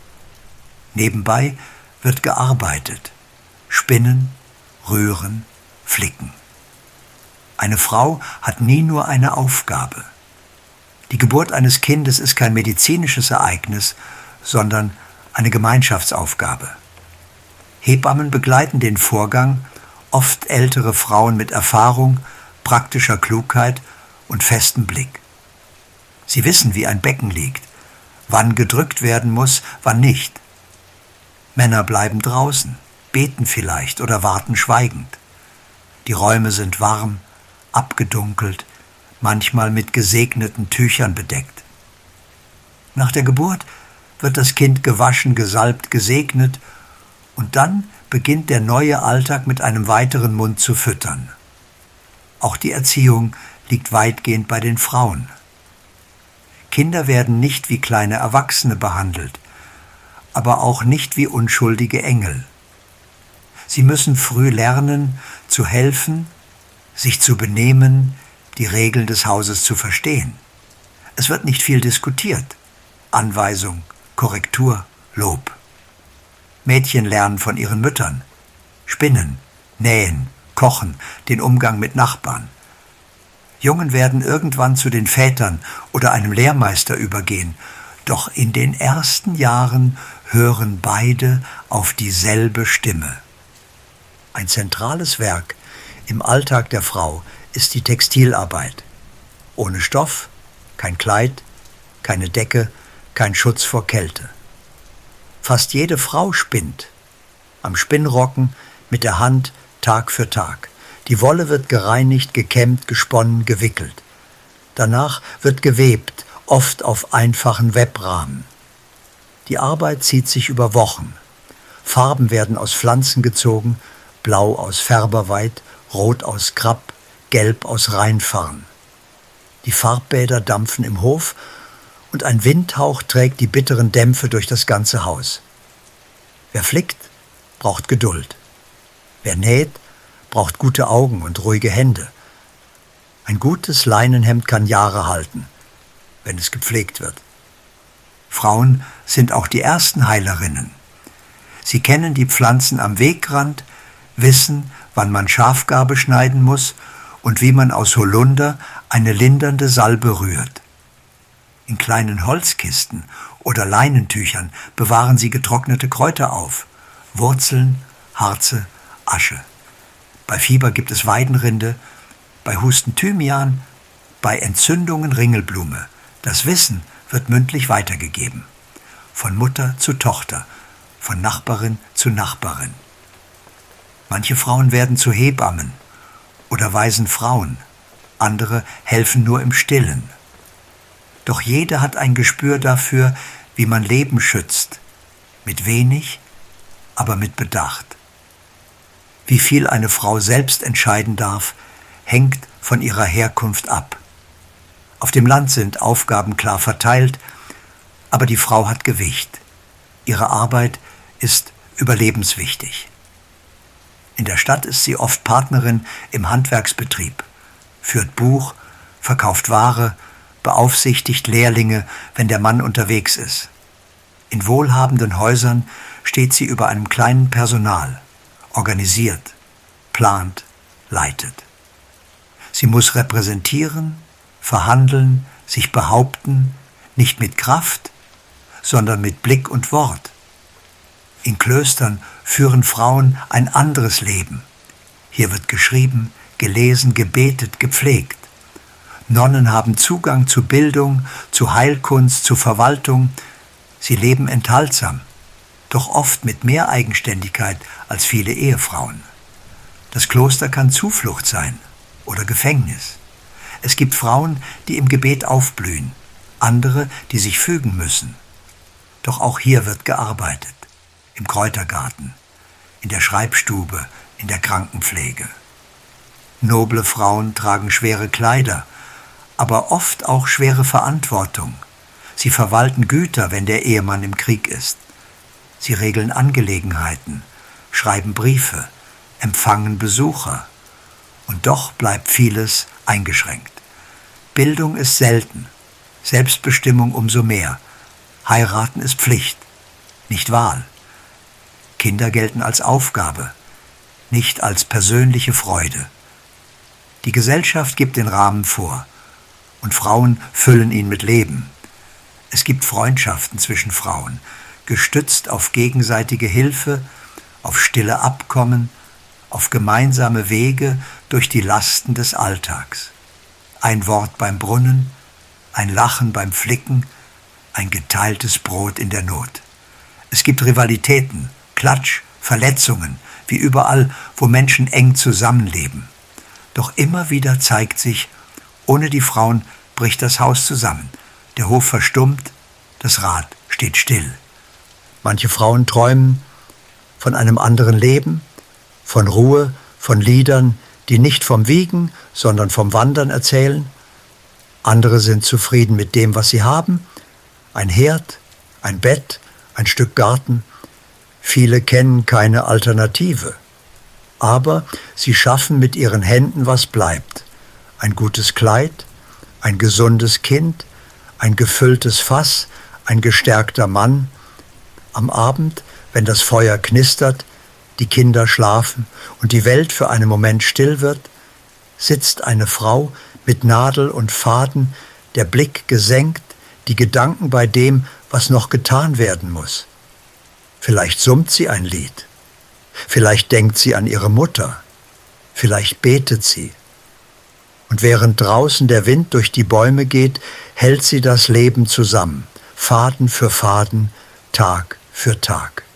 [SPEAKER 1] Nebenbei wird gearbeitet, spinnen, rühren, flicken. Eine Frau hat nie nur eine Aufgabe. Die Geburt eines Kindes ist kein medizinisches Ereignis, sondern eine Gemeinschaftsaufgabe. Hebammen begleiten den Vorgang, oft ältere Frauen mit Erfahrung, praktischer Klugheit und festem Blick. Sie wissen, wie ein Becken liegt, wann gedrückt werden muss, wann nicht. Männer bleiben draußen, beten vielleicht oder warten schweigend. Die Räume sind warm, abgedunkelt, manchmal mit gesegneten Tüchern bedeckt. Nach der Geburt wird das Kind gewaschen, gesalbt, gesegnet und dann beginnt der neue Alltag mit einem weiteren Mund zu füttern. Auch die Erziehung liegt weitgehend bei den Frauen. Kinder werden nicht wie kleine Erwachsene behandelt, aber auch nicht wie unschuldige Engel. Sie müssen früh lernen, zu helfen, sich zu benehmen, die Regeln des Hauses zu verstehen. Es wird nicht viel diskutiert. Anweisung, Korrektur, Lob. Mädchen lernen von ihren Müttern. Spinnen, nähen, kochen, den Umgang mit Nachbarn. Jungen werden irgendwann zu den Vätern oder einem Lehrmeister übergehen, doch in den ersten Jahren hören beide auf dieselbe Stimme. Ein zentrales Werk im Alltag der Frau ist die Textilarbeit. Ohne Stoff, kein Kleid, keine Decke, kein Schutz vor Kälte. Fast jede Frau spinnt. Am Spinnrocken, mit der Hand, Tag für Tag. Die Wolle wird gereinigt, gekämmt, gesponnen, gewickelt. Danach wird gewebt, oft auf einfachen Webrahmen. Die Arbeit zieht sich über Wochen. Farben werden aus Pflanzen gezogen, blau aus Färberweid, rot aus Krapp, gelb aus Rheinfarn. Die Farbbäder dampfen im Hof und ein Windhauch trägt die bitteren Dämpfe durch das ganze Haus. Wer flickt, braucht Geduld. Wer näht, braucht gute Augen und ruhige Hände. Ein gutes Leinenhemd kann Jahre halten, wenn es gepflegt wird. Frauen sind auch die ersten Heilerinnen. Sie kennen die Pflanzen am Wegrand, wissen, wann man Schafgarbe schneiden muss und wie man aus Holunder eine lindernde Salbe rührt. In kleinen Holzkisten oder Leinentüchern bewahren sie getrocknete Kräuter auf, Wurzeln, Harze, Asche. Bei Fieber gibt es Weidenrinde, bei Husten Thymian, bei Entzündungen Ringelblume. Das Wissen wird mündlich weitergegeben. von Mutter zu Tochter, von Nachbarin zu Nachbarin. Manche Frauen werden zu Hebammen oder weisen Frauen, andere helfen nur im Stillen. Doch jede hat ein Gespür dafür, wie man Leben schützt, mit wenig, aber mit Bedacht. Wie viel eine Frau selbst entscheiden darf, hängt von ihrer Herkunft ab. Auf dem Land sind Aufgaben klar verteilt, aber die Frau hat Gewicht. Ihre Arbeit ist überlebenswichtig. In der Stadt ist sie oft Partnerin im Handwerksbetrieb, führt Buch, verkauft Ware, beaufsichtigt Lehrlinge, wenn der Mann unterwegs ist. In wohlhabenden Häusern steht sie über einem kleinen Personal, organisiert, plant, leitet. Sie muss repräsentieren, verhandeln, sich behaupten, nicht mit Kraft, sondern mit Blick und Wort. In Klöstern führen Frauen ein anderes Leben. Hier wird geschrieben, gelesen, gebetet, gepflegt. Nonnen haben Zugang zu Bildung, zu Heilkunst, zu Verwaltung. Sie leben enthaltsam, doch oft mit mehr Eigenständigkeit als viele Ehefrauen. Das Kloster kann Zuflucht sein oder Gefängnis. Es gibt Frauen, die im Gebet aufblühen, andere, die sich fügen müssen. Doch auch hier wird gearbeitet. Im Kräutergarten, in der Schreibstube, in der Krankenpflege. Noble Frauen tragen schwere Kleider, aber oft auch schwere Verantwortung. Sie verwalten Güter, wenn der Ehemann im Krieg ist. Sie regeln Angelegenheiten, schreiben Briefe, empfangen Besucher. Und doch bleibt vieles eingeschränkt. Bildung ist selten, Selbstbestimmung umso mehr. Heiraten ist Pflicht, nicht Wahl. Kinder gelten als Aufgabe, nicht als persönliche Freude. Die Gesellschaft gibt den Rahmen vor und Frauen füllen ihn mit Leben. Es gibt Freundschaften zwischen Frauen, gestützt auf gegenseitige Hilfe, auf stille Abkommen, auf gemeinsame Wege durch die Lasten des Alltags. Ein Wort beim Brunnen, ein Lachen beim Flicken, ein geteiltes Brot in der Not. Es gibt Rivalitäten, Klatsch, Verletzungen, wie überall, wo Menschen eng zusammenleben. Doch immer wieder zeigt sich, ohne die Frauen bricht das Haus zusammen. Der Hof verstummt, das Rad steht still. Manche Frauen träumen von einem anderen Leben, von Ruhe, von Liedern, die nicht vom Wiegen, sondern vom Wandern erzählen. Andere sind zufrieden mit dem, was sie haben. Ein Herd, ein Bett, ein Stück Garten. Viele kennen keine Alternative. Aber sie schaffen mit ihren Händen, was bleibt. Ein gutes Kleid, ein gesundes Kind, ein gefülltes Fass, ein gestärkter Mann. Am Abend, wenn das Feuer knistert, die Kinder schlafen und die Welt für einen Moment still wird, sitzt eine Frau mit Nadel und Faden, der Blick gesenkt, die Gedanken bei dem, was noch getan werden muss. Vielleicht summt sie ein Lied, vielleicht denkt sie an ihre Mutter, vielleicht betet sie. Und während draußen der Wind durch die Bäume geht, hält sie das Leben zusammen, Faden für Faden, Tag für Tag.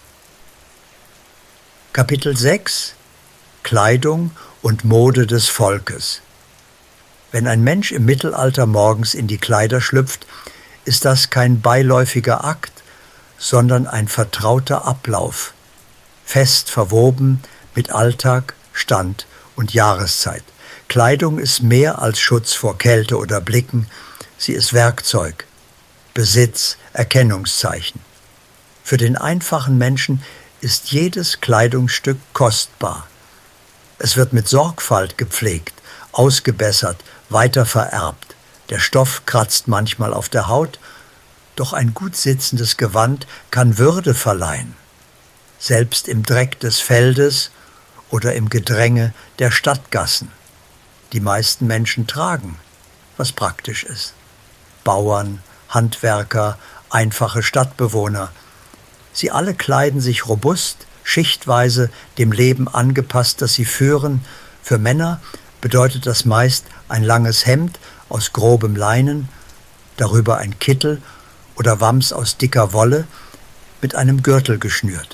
[SPEAKER 1] Kapitel sechs – Kleidung und Mode des Volkes. Wenn ein Mensch im Mittelalter morgens in die Kleider schlüpft, ist das kein beiläufiger Akt, sondern ein vertrauter Ablauf, fest verwoben mit Alltag, Stand und Jahreszeit. Kleidung ist mehr als Schutz vor Kälte oder Blicken, sie ist Werkzeug, Besitz, Erkennungszeichen. Für den einfachen Menschen ist jedes Kleidungsstück kostbar. Es wird mit Sorgfalt gepflegt, ausgebessert, weitervererbt. Der Stoff kratzt manchmal auf der Haut, doch ein gut sitzendes Gewand kann Würde verleihen, selbst im Dreck des Feldes oder im Gedränge der Stadtgassen. Die meisten Menschen tragen, was praktisch ist. Bauern, Handwerker, einfache Stadtbewohner. Sie alle kleiden sich robust, schichtweise dem Leben angepasst, das sie führen. Für Männer bedeutet das meist ein langes Hemd aus grobem Leinen, darüber ein Kittel oder Wams aus dicker Wolle, mit einem Gürtel geschnürt.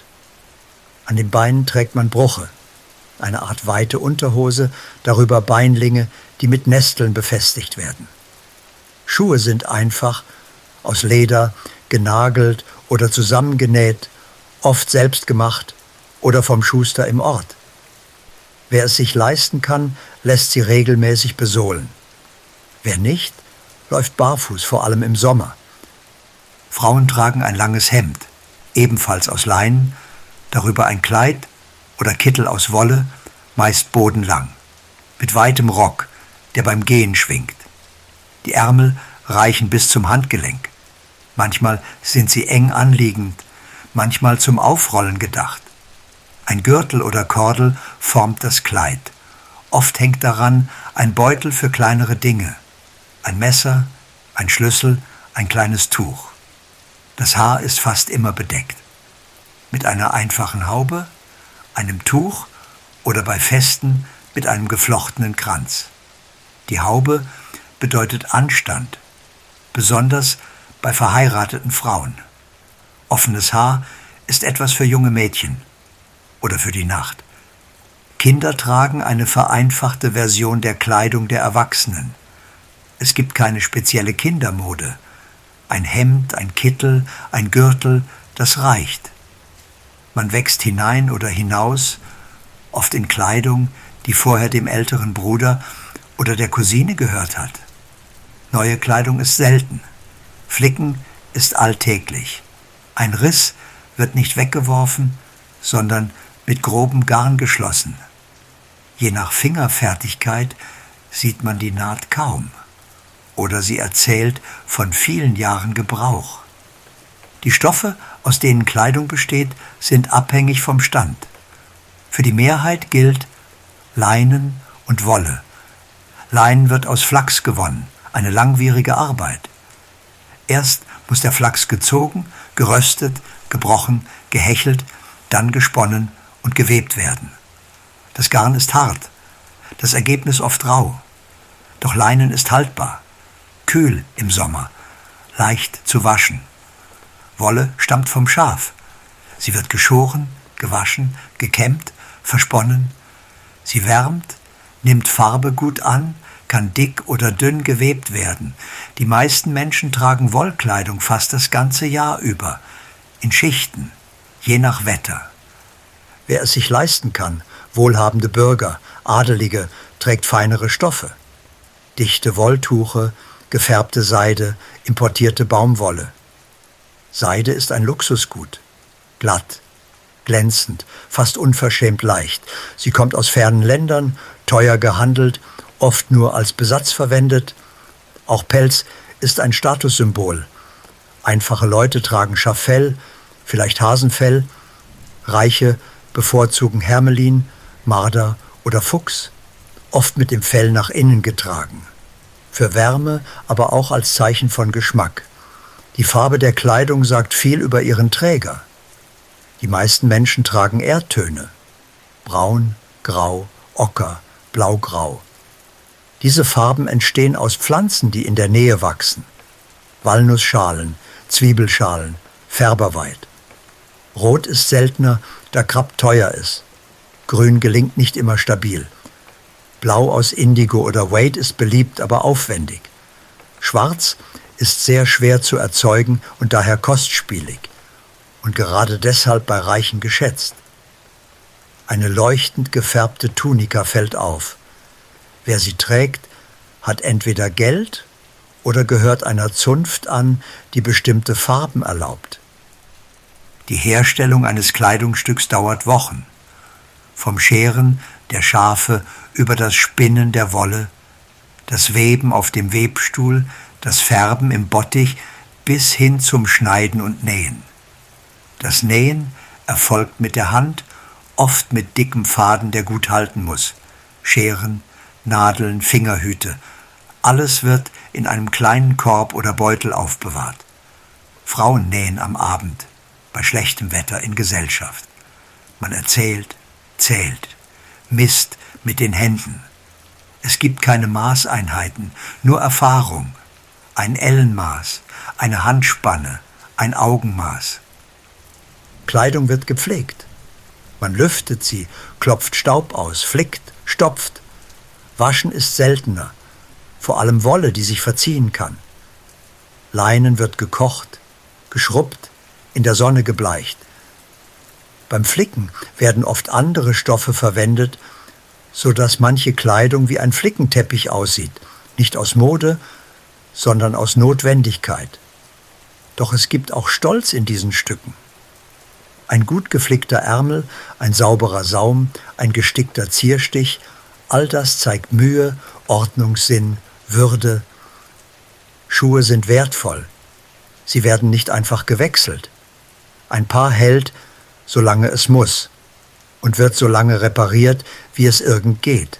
[SPEAKER 1] An den Beinen trägt man Bruche, eine Art weite Unterhose, darüber Beinlinge, die mit Nesteln befestigt werden. Schuhe sind einfach, aus Leder, genagelt oder zusammengenäht, oft selbst gemacht oder vom Schuster im Ort. Wer es sich leisten kann, lässt sie regelmäßig besohlen. Wer nicht, läuft barfuß, vor allem im Sommer. Frauen tragen ein langes Hemd, ebenfalls aus Leinen, darüber ein Kleid oder Kittel aus Wolle, meist bodenlang, mit weitem Rock, der beim Gehen schwingt. Die Ärmel reichen bis zum Handgelenk. Manchmal sind sie eng anliegend, manchmal zum Aufrollen gedacht. Ein Gürtel oder Kordel formt das Kleid. Oft hängt daran ein Beutel für kleinere Dinge, ein Messer, ein Schlüssel, ein kleines Tuch. Das Haar ist fast immer bedeckt. Mit einer einfachen Haube, einem Tuch oder bei Festen mit einem geflochtenen Kranz. Die Haube bedeutet Anstand, besonders bei verheirateten Frauen. Offenes Haar ist etwas für junge Mädchen oder für die Nacht. Kinder tragen eine vereinfachte Version der Kleidung der Erwachsenen. Es gibt keine spezielle Kindermode. Ein Hemd, ein Kittel, ein Gürtel, das reicht. Man wächst hinein oder hinaus, oft in Kleidung, die vorher dem älteren Bruder oder der Cousine gehört hat. Neue Kleidung ist selten. Flicken ist alltäglich. Ein Riss wird nicht weggeworfen, sondern mit grobem Garn geschlossen. Je nach Fingerfertigkeit sieht man die Naht kaum. Oder sie erzählt von vielen Jahren Gebrauch. Die Stoffe, aus denen Kleidung besteht, sind abhängig vom Stand. Für die Mehrheit gilt Leinen und Wolle. Leinen wird aus Flachs gewonnen, eine langwierige Arbeit. Erst muss der Flachs gezogen, geröstet, gebrochen, gehechelt, dann gesponnen und gewebt werden. Das Garn ist hart, das Ergebnis oft rau. Doch Leinen ist haltbar, kühl im Sommer, leicht zu waschen. Wolle stammt vom Schaf. Sie wird geschoren, gewaschen, gekämmt, versponnen. Sie wärmt, nimmt Farbe gut an, kann dick oder dünn gewebt werden. Die meisten Menschen tragen Wollkleidung fast das ganze Jahr über, in Schichten, je nach Wetter. Wer es sich leisten kann, wohlhabende Bürger, Adelige, trägt feinere Stoffe. Dichte Wolltuche, gefärbte Seide, importierte Baumwolle. Seide ist ein Luxusgut, glatt, glänzend, fast unverschämt leicht. Sie kommt aus fernen Ländern, teuer gehandelt, oft nur als Besatz verwendet. Auch Pelz ist ein Statussymbol. Einfache Leute tragen Schaffell, vielleicht Hasenfell. Reiche bevorzugen Hermelin, Marder oder Fuchs, oft mit dem Fell nach innen getragen. Für Wärme, aber auch als Zeichen von Geschmack. Die Farbe der Kleidung sagt viel über ihren Träger. Die meisten Menschen tragen Erdtöne. Braun, Grau, Ocker, Blaugrau. Diese Farben entstehen aus Pflanzen, die in der Nähe wachsen. Walnussschalen, Zwiebelschalen, Färberweid. Rot ist seltener, da Krabb teuer ist. Grün gelingt nicht immer stabil. Blau aus Indigo oder Wade ist beliebt, aber aufwendig. Schwarz ist sehr schwer zu erzeugen und daher kostspielig und gerade deshalb bei Reichen geschätzt. Eine leuchtend gefärbte Tunika fällt auf. Wer sie trägt, hat entweder Geld oder gehört einer Zunft an, die bestimmte Farben erlaubt. Die Herstellung eines Kleidungsstücks dauert Wochen. Vom Scheren der Schafe über das Spinnen der Wolle, das Weben auf dem Webstuhl, das Färben im Bottich bis hin zum Schneiden und Nähen. Das Nähen erfolgt mit der Hand, oft mit dickem Faden, der gut halten muss. Scheren, Nadeln, Fingerhüte, alles wird in einem kleinen Korb oder Beutel aufbewahrt. Frauen nähen am Abend, bei schlechtem Wetter in Gesellschaft. Man erzählt, zählt, misst mit den Händen. Es gibt keine Maßeinheiten, nur Erfahrung. Ein Ellenmaß, eine Handspanne, ein Augenmaß. Kleidung wird gepflegt. Man lüftet sie, klopft Staub aus, flickt, stopft. Waschen ist seltener, vor allem Wolle, die sich verziehen kann. Leinen wird gekocht, geschrubbt, in der Sonne gebleicht. Beim Flicken werden oft andere Stoffe verwendet, so dass manche Kleidung wie ein Flickenteppich aussieht, nicht aus Mode, sondern aus Notwendigkeit. Doch es gibt auch Stolz in diesen Stücken. Ein gut geflickter Ärmel, ein sauberer Saum, ein gestickter Zierstich, all das zeigt Mühe, Ordnungssinn, Würde. Schuhe sind wertvoll. Sie werden nicht einfach gewechselt. Ein Paar hält, solange es muss, und wird so lange repariert, wie es irgend geht.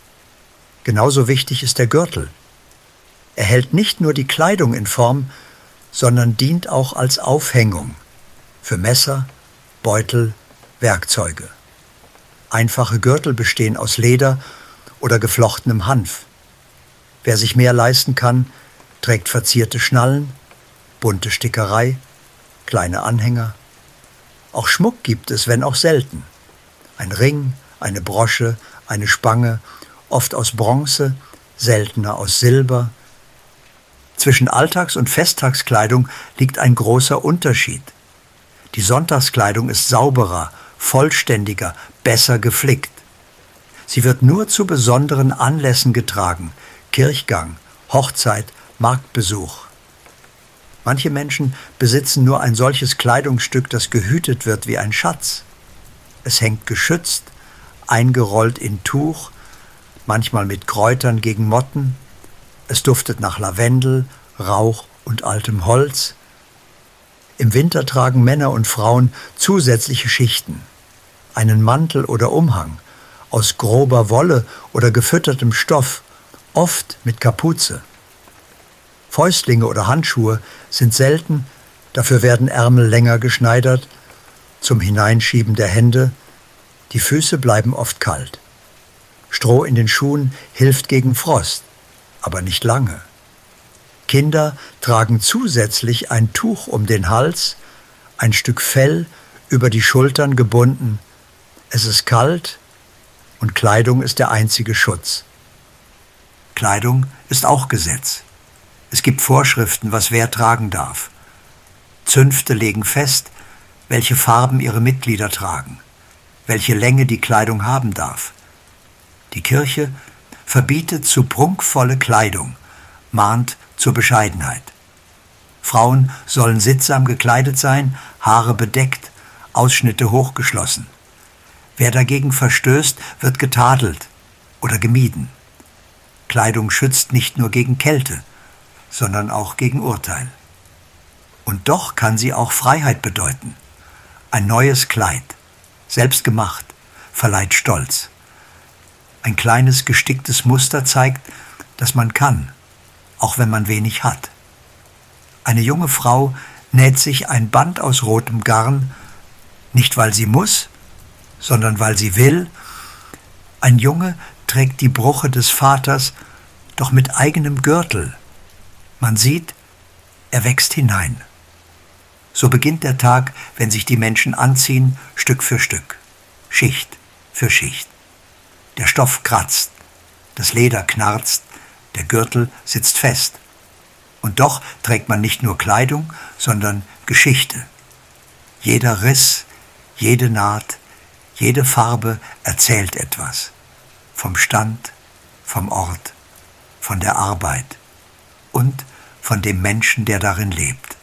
[SPEAKER 1] Genauso wichtig ist der Gürtel. Er hält nicht nur die Kleidung in Form, sondern dient auch als Aufhängung für Messer, Beutel, Werkzeuge. Einfache Gürtel bestehen aus Leder oder geflochtenem Hanf. Wer sich mehr leisten kann, trägt verzierte Schnallen, bunte Stickerei, kleine Anhänger. Auch Schmuck gibt es, wenn auch selten. Ein Ring, eine Brosche, eine Spange, oft aus Bronze, seltener aus Silber. Zwischen Alltags- und Festtagskleidung liegt ein großer Unterschied. Die Sonntagskleidung ist sauberer, vollständiger, besser geflickt. Sie wird nur zu besonderen Anlässen getragen, Kirchgang, Hochzeit, Marktbesuch. Manche Menschen besitzen nur ein solches Kleidungsstück, das gehütet wird wie ein Schatz. Es hängt geschützt, eingerollt in Tuch, manchmal mit Kräutern gegen Motten. Es duftet nach Lavendel, Rauch und altem Holz. Im Winter tragen Männer und Frauen zusätzliche Schichten. Einen Mantel oder Umhang aus grober Wolle oder gefüttertem Stoff, oft mit Kapuze. Fäustlinge oder Handschuhe sind selten, dafür werden Ärmel länger geschneidert, zum Hineinschieben der Hände. Die Füße bleiben oft kalt. Stroh in den Schuhen hilft gegen Frost, aber nicht lange. Kinder tragen zusätzlich ein Tuch um den Hals, ein Stück Fell über die Schultern gebunden. Es ist kalt und Kleidung ist der einzige Schutz. Kleidung ist auch Gesetz. Es gibt Vorschriften, was wer tragen darf. Zünfte legen fest, welche Farben ihre Mitglieder tragen, welche Länge die Kleidung haben darf. Die Kirche verbietet zu prunkvolle Kleidung, mahnt zur Bescheidenheit. Frauen sollen sittsam gekleidet sein, Haare bedeckt, Ausschnitte hochgeschlossen. Wer dagegen verstößt, wird getadelt oder gemieden. Kleidung schützt nicht nur gegen Kälte, sondern auch gegen Urteil. Und doch kann sie auch Freiheit bedeuten. Ein neues Kleid, selbst gemacht, verleiht Stolz. Ein kleines gesticktes Muster zeigt, dass man kann, auch wenn man wenig hat. Eine junge Frau näht sich ein Band aus rotem Garn, nicht weil sie muss, sondern weil sie will. Ein Junge trägt die Bruche des Vaters, doch mit eigenem Gürtel. Man sieht, er wächst hinein. So beginnt der Tag, wenn sich die Menschen anziehen, Stück für Stück, Schicht für Schicht. Der Stoff kratzt, das Leder knarzt, der Gürtel sitzt fest. Und doch trägt man nicht nur Kleidung, sondern Geschichte. Jeder Riss, jede Naht, jede Farbe erzählt etwas. Vom Stand, vom Ort, von der Arbeit und von dem Menschen, der darin lebt.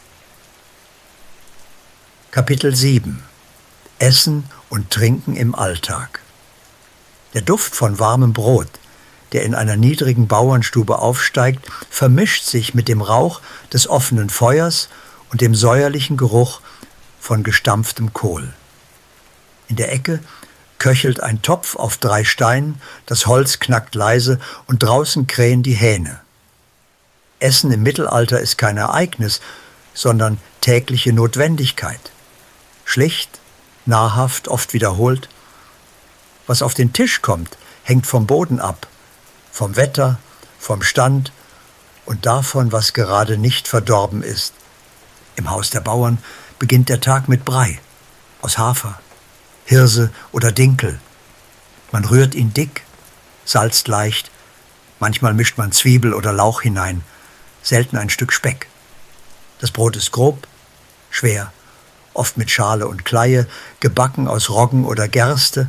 [SPEAKER 1] Kapitel sieben. Essen und Trinken im Alltag. Der Duft von warmem Brot, der in einer niedrigen Bauernstube aufsteigt, vermischt sich mit dem Rauch des offenen Feuers und dem säuerlichen Geruch von gestampftem Kohl. In der Ecke köchelt ein Topf auf drei Steinen, das Holz knackt leise und draußen krähen die Hähne. Essen im Mittelalter ist kein Ereignis, sondern tägliche Notwendigkeit. Schlicht, nahrhaft, oft wiederholt. Was auf den Tisch kommt, hängt vom Boden ab, vom Wetter, vom Stand und davon, was gerade nicht verdorben ist. Im Haus der Bauern beginnt der Tag mit Brei. aus Hafer, Hirse oder Dinkel. Man rührt ihn dick, salzt leicht, manchmal mischt man Zwiebel oder Lauch hinein, selten ein Stück Speck. Das Brot ist grob, schwer, oft mit Schale und Kleie, gebacken aus Roggen oder Gerste.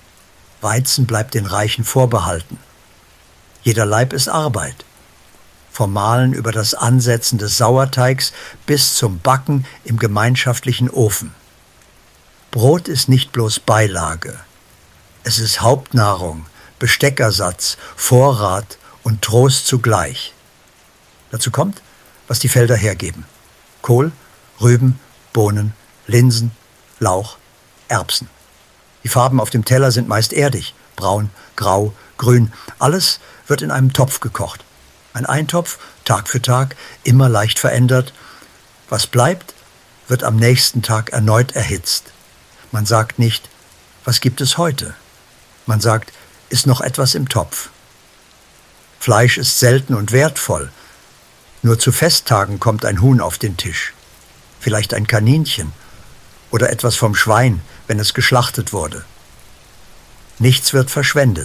[SPEAKER 1] Weizen bleibt den Reichen vorbehalten. Jeder Laib ist Arbeit. Vom Mahlen über das Ansetzen des Sauerteigs bis zum Backen im gemeinschaftlichen Ofen. Brot ist nicht bloß Beilage. Es ist Hauptnahrung, Besteckersatz, Vorrat und Trost zugleich. Dazu kommt, was die Felder hergeben. Kohl, Rüben, Bohnen, Linsen, Lauch, Erbsen. Die Farben auf dem Teller sind meist erdig, braun, grau, grün. Alles wird in einem Topf gekocht. Ein Eintopf, Tag für Tag, immer leicht verändert. Was bleibt, wird am nächsten Tag erneut erhitzt. Man sagt nicht, was gibt es heute? Man sagt, ist noch etwas im Topf. Fleisch ist selten und wertvoll. Nur zu Festtagen kommt ein Huhn auf den Tisch. Vielleicht ein Kaninchen oder etwas vom Schwein, wenn es geschlachtet wurde. Nichts wird verschwendet.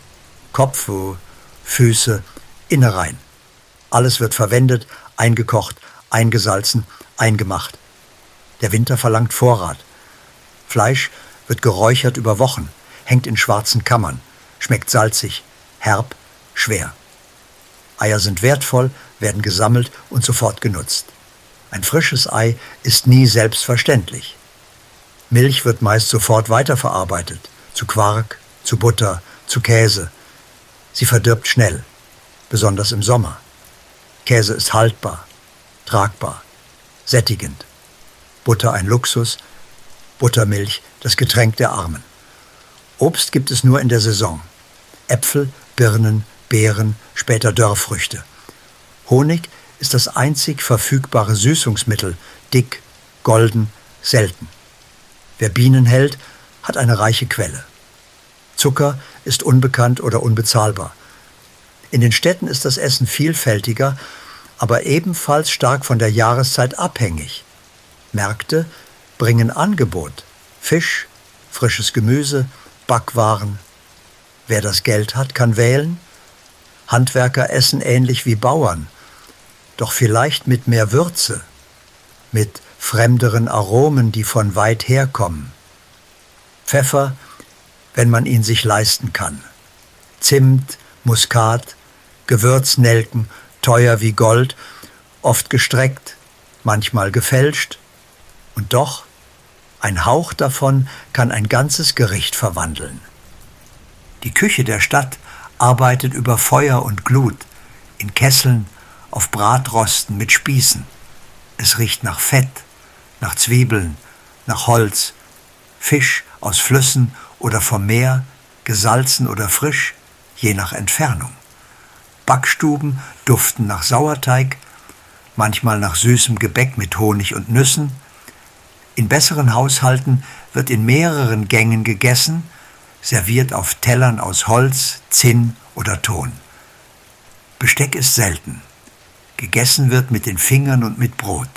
[SPEAKER 1] Kopf, Füße, Innereien. Alles wird verwendet, eingekocht, eingesalzen, eingemacht. Der Winter verlangt Vorrat. Fleisch wird geräuchert über Wochen, hängt in schwarzen Kammern, schmeckt salzig, herb, schwer. Eier sind wertvoll, werden gesammelt und sofort genutzt. Ein frisches Ei ist nie selbstverständlich. Milch wird meist sofort weiterverarbeitet, zu Quark, zu Butter, zu Käse. Sie verdirbt schnell, besonders im Sommer. Käse ist haltbar, tragbar, sättigend. Butter ein Luxus, Buttermilch das Getränk der Armen. Obst gibt es nur in der Saison. Äpfel, Birnen, Beeren, später Dörrfrüchte. Honig ist das einzig verfügbare Süßungsmittel, dick, golden, selten. Wer Bienen hält, hat eine reiche Quelle. Zucker ist unbekannt oder unbezahlbar. In den Städten ist das Essen vielfältiger, aber ebenfalls stark von der Jahreszeit abhängig. Märkte bringen Angebot, Fisch, frisches Gemüse, Backwaren. Wer das Geld hat, kann wählen. Handwerker essen ähnlich wie Bauern, doch vielleicht mit mehr Würze, mit fremderen Aromen, die von weit herkommen. Pfeffer, wenn man ihn sich leisten kann. Zimt, Muskat, Gewürznelken, teuer wie Gold, oft gestreckt, manchmal gefälscht. Und doch, ein Hauch davon kann ein ganzes Gericht verwandeln. Die Küche der Stadt arbeitet über Feuer und Glut, in Kesseln, auf Bratrosten mit Spießen. Es riecht nach Fett, nach Zwiebeln, nach Holz, Fisch aus Flüssen oder vom Meer, gesalzen oder frisch, je nach Entfernung. Backstuben duften nach Sauerteig, manchmal nach süßem Gebäck mit Honig und Nüssen. In besseren Haushalten wird in mehreren Gängen gegessen, serviert auf Tellern aus Holz, Zinn oder Ton. Besteck ist selten. Gegessen wird mit den Fingern und mit Brot.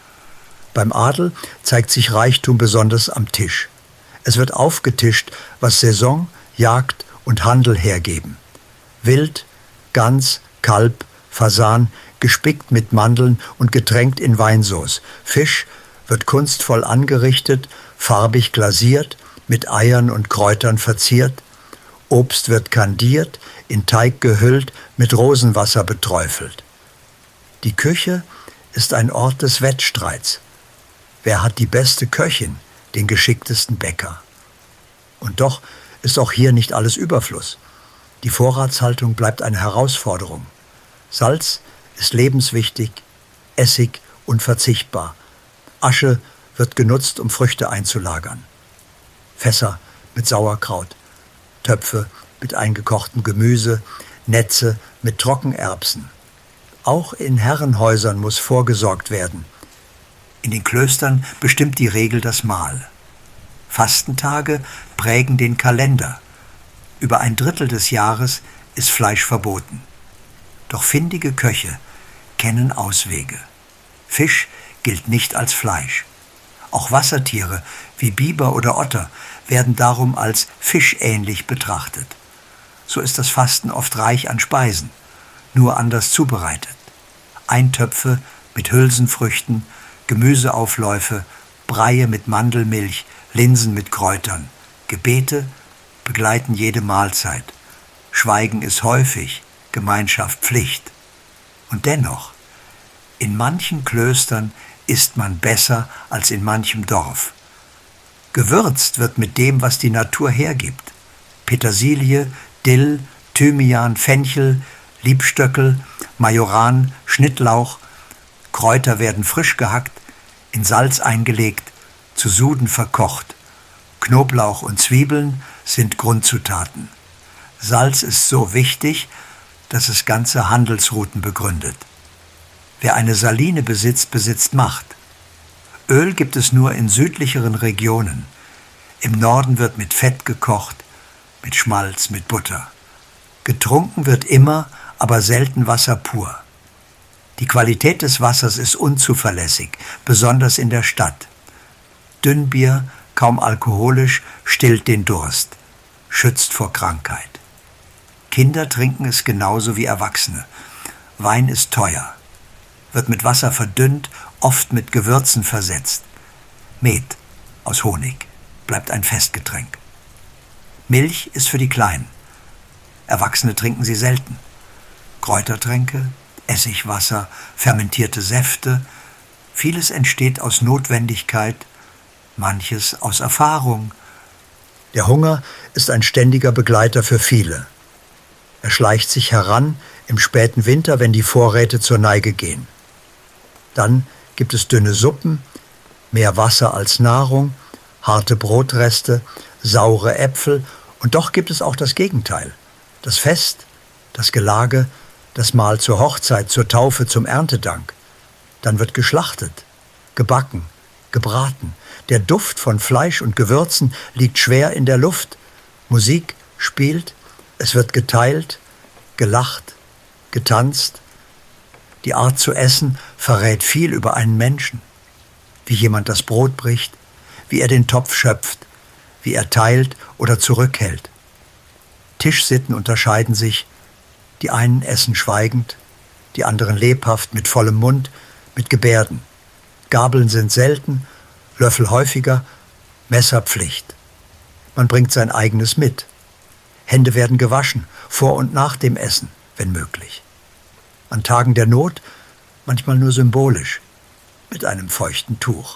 [SPEAKER 1] Beim Adel zeigt sich Reichtum besonders am Tisch. Es wird aufgetischt, was Saison, Jagd und Handel hergeben. Wild, Gans, Kalb, Fasan, gespickt mit Mandeln und getränkt in Weinsauce. Fisch wird kunstvoll angerichtet, farbig glasiert, mit Eiern und Kräutern verziert. Obst wird kandiert, in Teig gehüllt, mit Rosenwasser beträufelt. Die Küche ist ein Ort des Wettstreits. Wer hat die beste Köchin, den geschicktesten Bäcker? Und doch ist auch hier nicht alles Überfluss. Die Vorratshaltung bleibt eine Herausforderung. Salz ist lebenswichtig, Essig unverzichtbar. Asche wird genutzt, um Früchte einzulagern. Fässer mit Sauerkraut, Töpfe mit eingekochtem Gemüse, Netze mit Trockenerbsen. Auch in Herrenhäusern muss vorgesorgt werden. In den Klöstern bestimmt die Regel das Mahl. Fastentage prägen den Kalender. Über ein Drittel des Jahres ist Fleisch verboten. Doch findige Köche kennen Auswege. Fisch gilt nicht als Fleisch. Auch Wassertiere wie Biber oder Otter werden darum als fischähnlich betrachtet. So ist das Fasten oft reich an Speisen, nur anders zubereitet. Eintöpfe mit Hülsenfrüchten, Gemüseaufläufe, Breie mit Mandelmilch, Linsen mit Kräutern. Gebete begleiten jede Mahlzeit. Schweigen ist häufig, Gemeinschaft Pflicht. Und dennoch, in manchen Klöstern isst man besser als in manchem Dorf. Gewürzt wird mit dem, was die Natur hergibt. Petersilie, Dill, Thymian, Fenchel, Liebstöckel, Majoran, Schnittlauch. Kräuter werden frisch gehackt, in Salz eingelegt, zu Suden verkocht. Knoblauch und Zwiebeln sind Grundzutaten. Salz ist so wichtig, dass es ganze Handelsrouten begründet. Wer eine Saline besitzt, besitzt Macht. Öl gibt es nur in südlicheren Regionen. Im Norden wird mit Fett gekocht, mit Schmalz, mit Butter. Getrunken wird immer, aber selten Wasser pur. Die Qualität des Wassers ist unzuverlässig, besonders in der Stadt. Dünnbier, kaum alkoholisch, stillt den Durst, schützt vor Krankheit. Kinder trinken es genauso wie Erwachsene. Wein ist teuer, wird mit Wasser verdünnt, oft mit Gewürzen versetzt. Met aus Honig bleibt ein Festgetränk. Milch ist für die Kleinen. Erwachsene trinken sie selten. Kräutertränke, Essigwasser, fermentierte Säfte, vieles entsteht aus Notwendigkeit, manches aus Erfahrung. Der Hunger ist ein ständiger Begleiter für viele. Er schleicht sich heran im späten Winter, wenn die Vorräte zur Neige gehen. Dann gibt es dünne Suppen, mehr Wasser als Nahrung, harte Brotreste, saure Äpfel und doch gibt es auch das Gegenteil. Das Fest, das Gelage, das Mahl zur Hochzeit, zur Taufe, zum Erntedank. Dann wird geschlachtet, gebacken, gebraten. Der Duft von Fleisch und Gewürzen liegt schwer in der Luft. Musik spielt, es wird geteilt, gelacht, getanzt. Die Art zu essen verrät viel über einen Menschen. Wie jemand das Brot bricht, wie er den Topf schöpft, wie er teilt oder zurückhält. Tischsitten unterscheiden sich. Die einen essen schweigend, die anderen lebhaft, mit vollem Mund, mit Gebärden. Gabeln sind selten, Löffel häufiger, Messer Pflicht. Man bringt sein eigenes mit. Hände werden gewaschen, vor und nach dem Essen, wenn möglich. An Tagen der Not manchmal nur symbolisch, mit einem feuchten Tuch.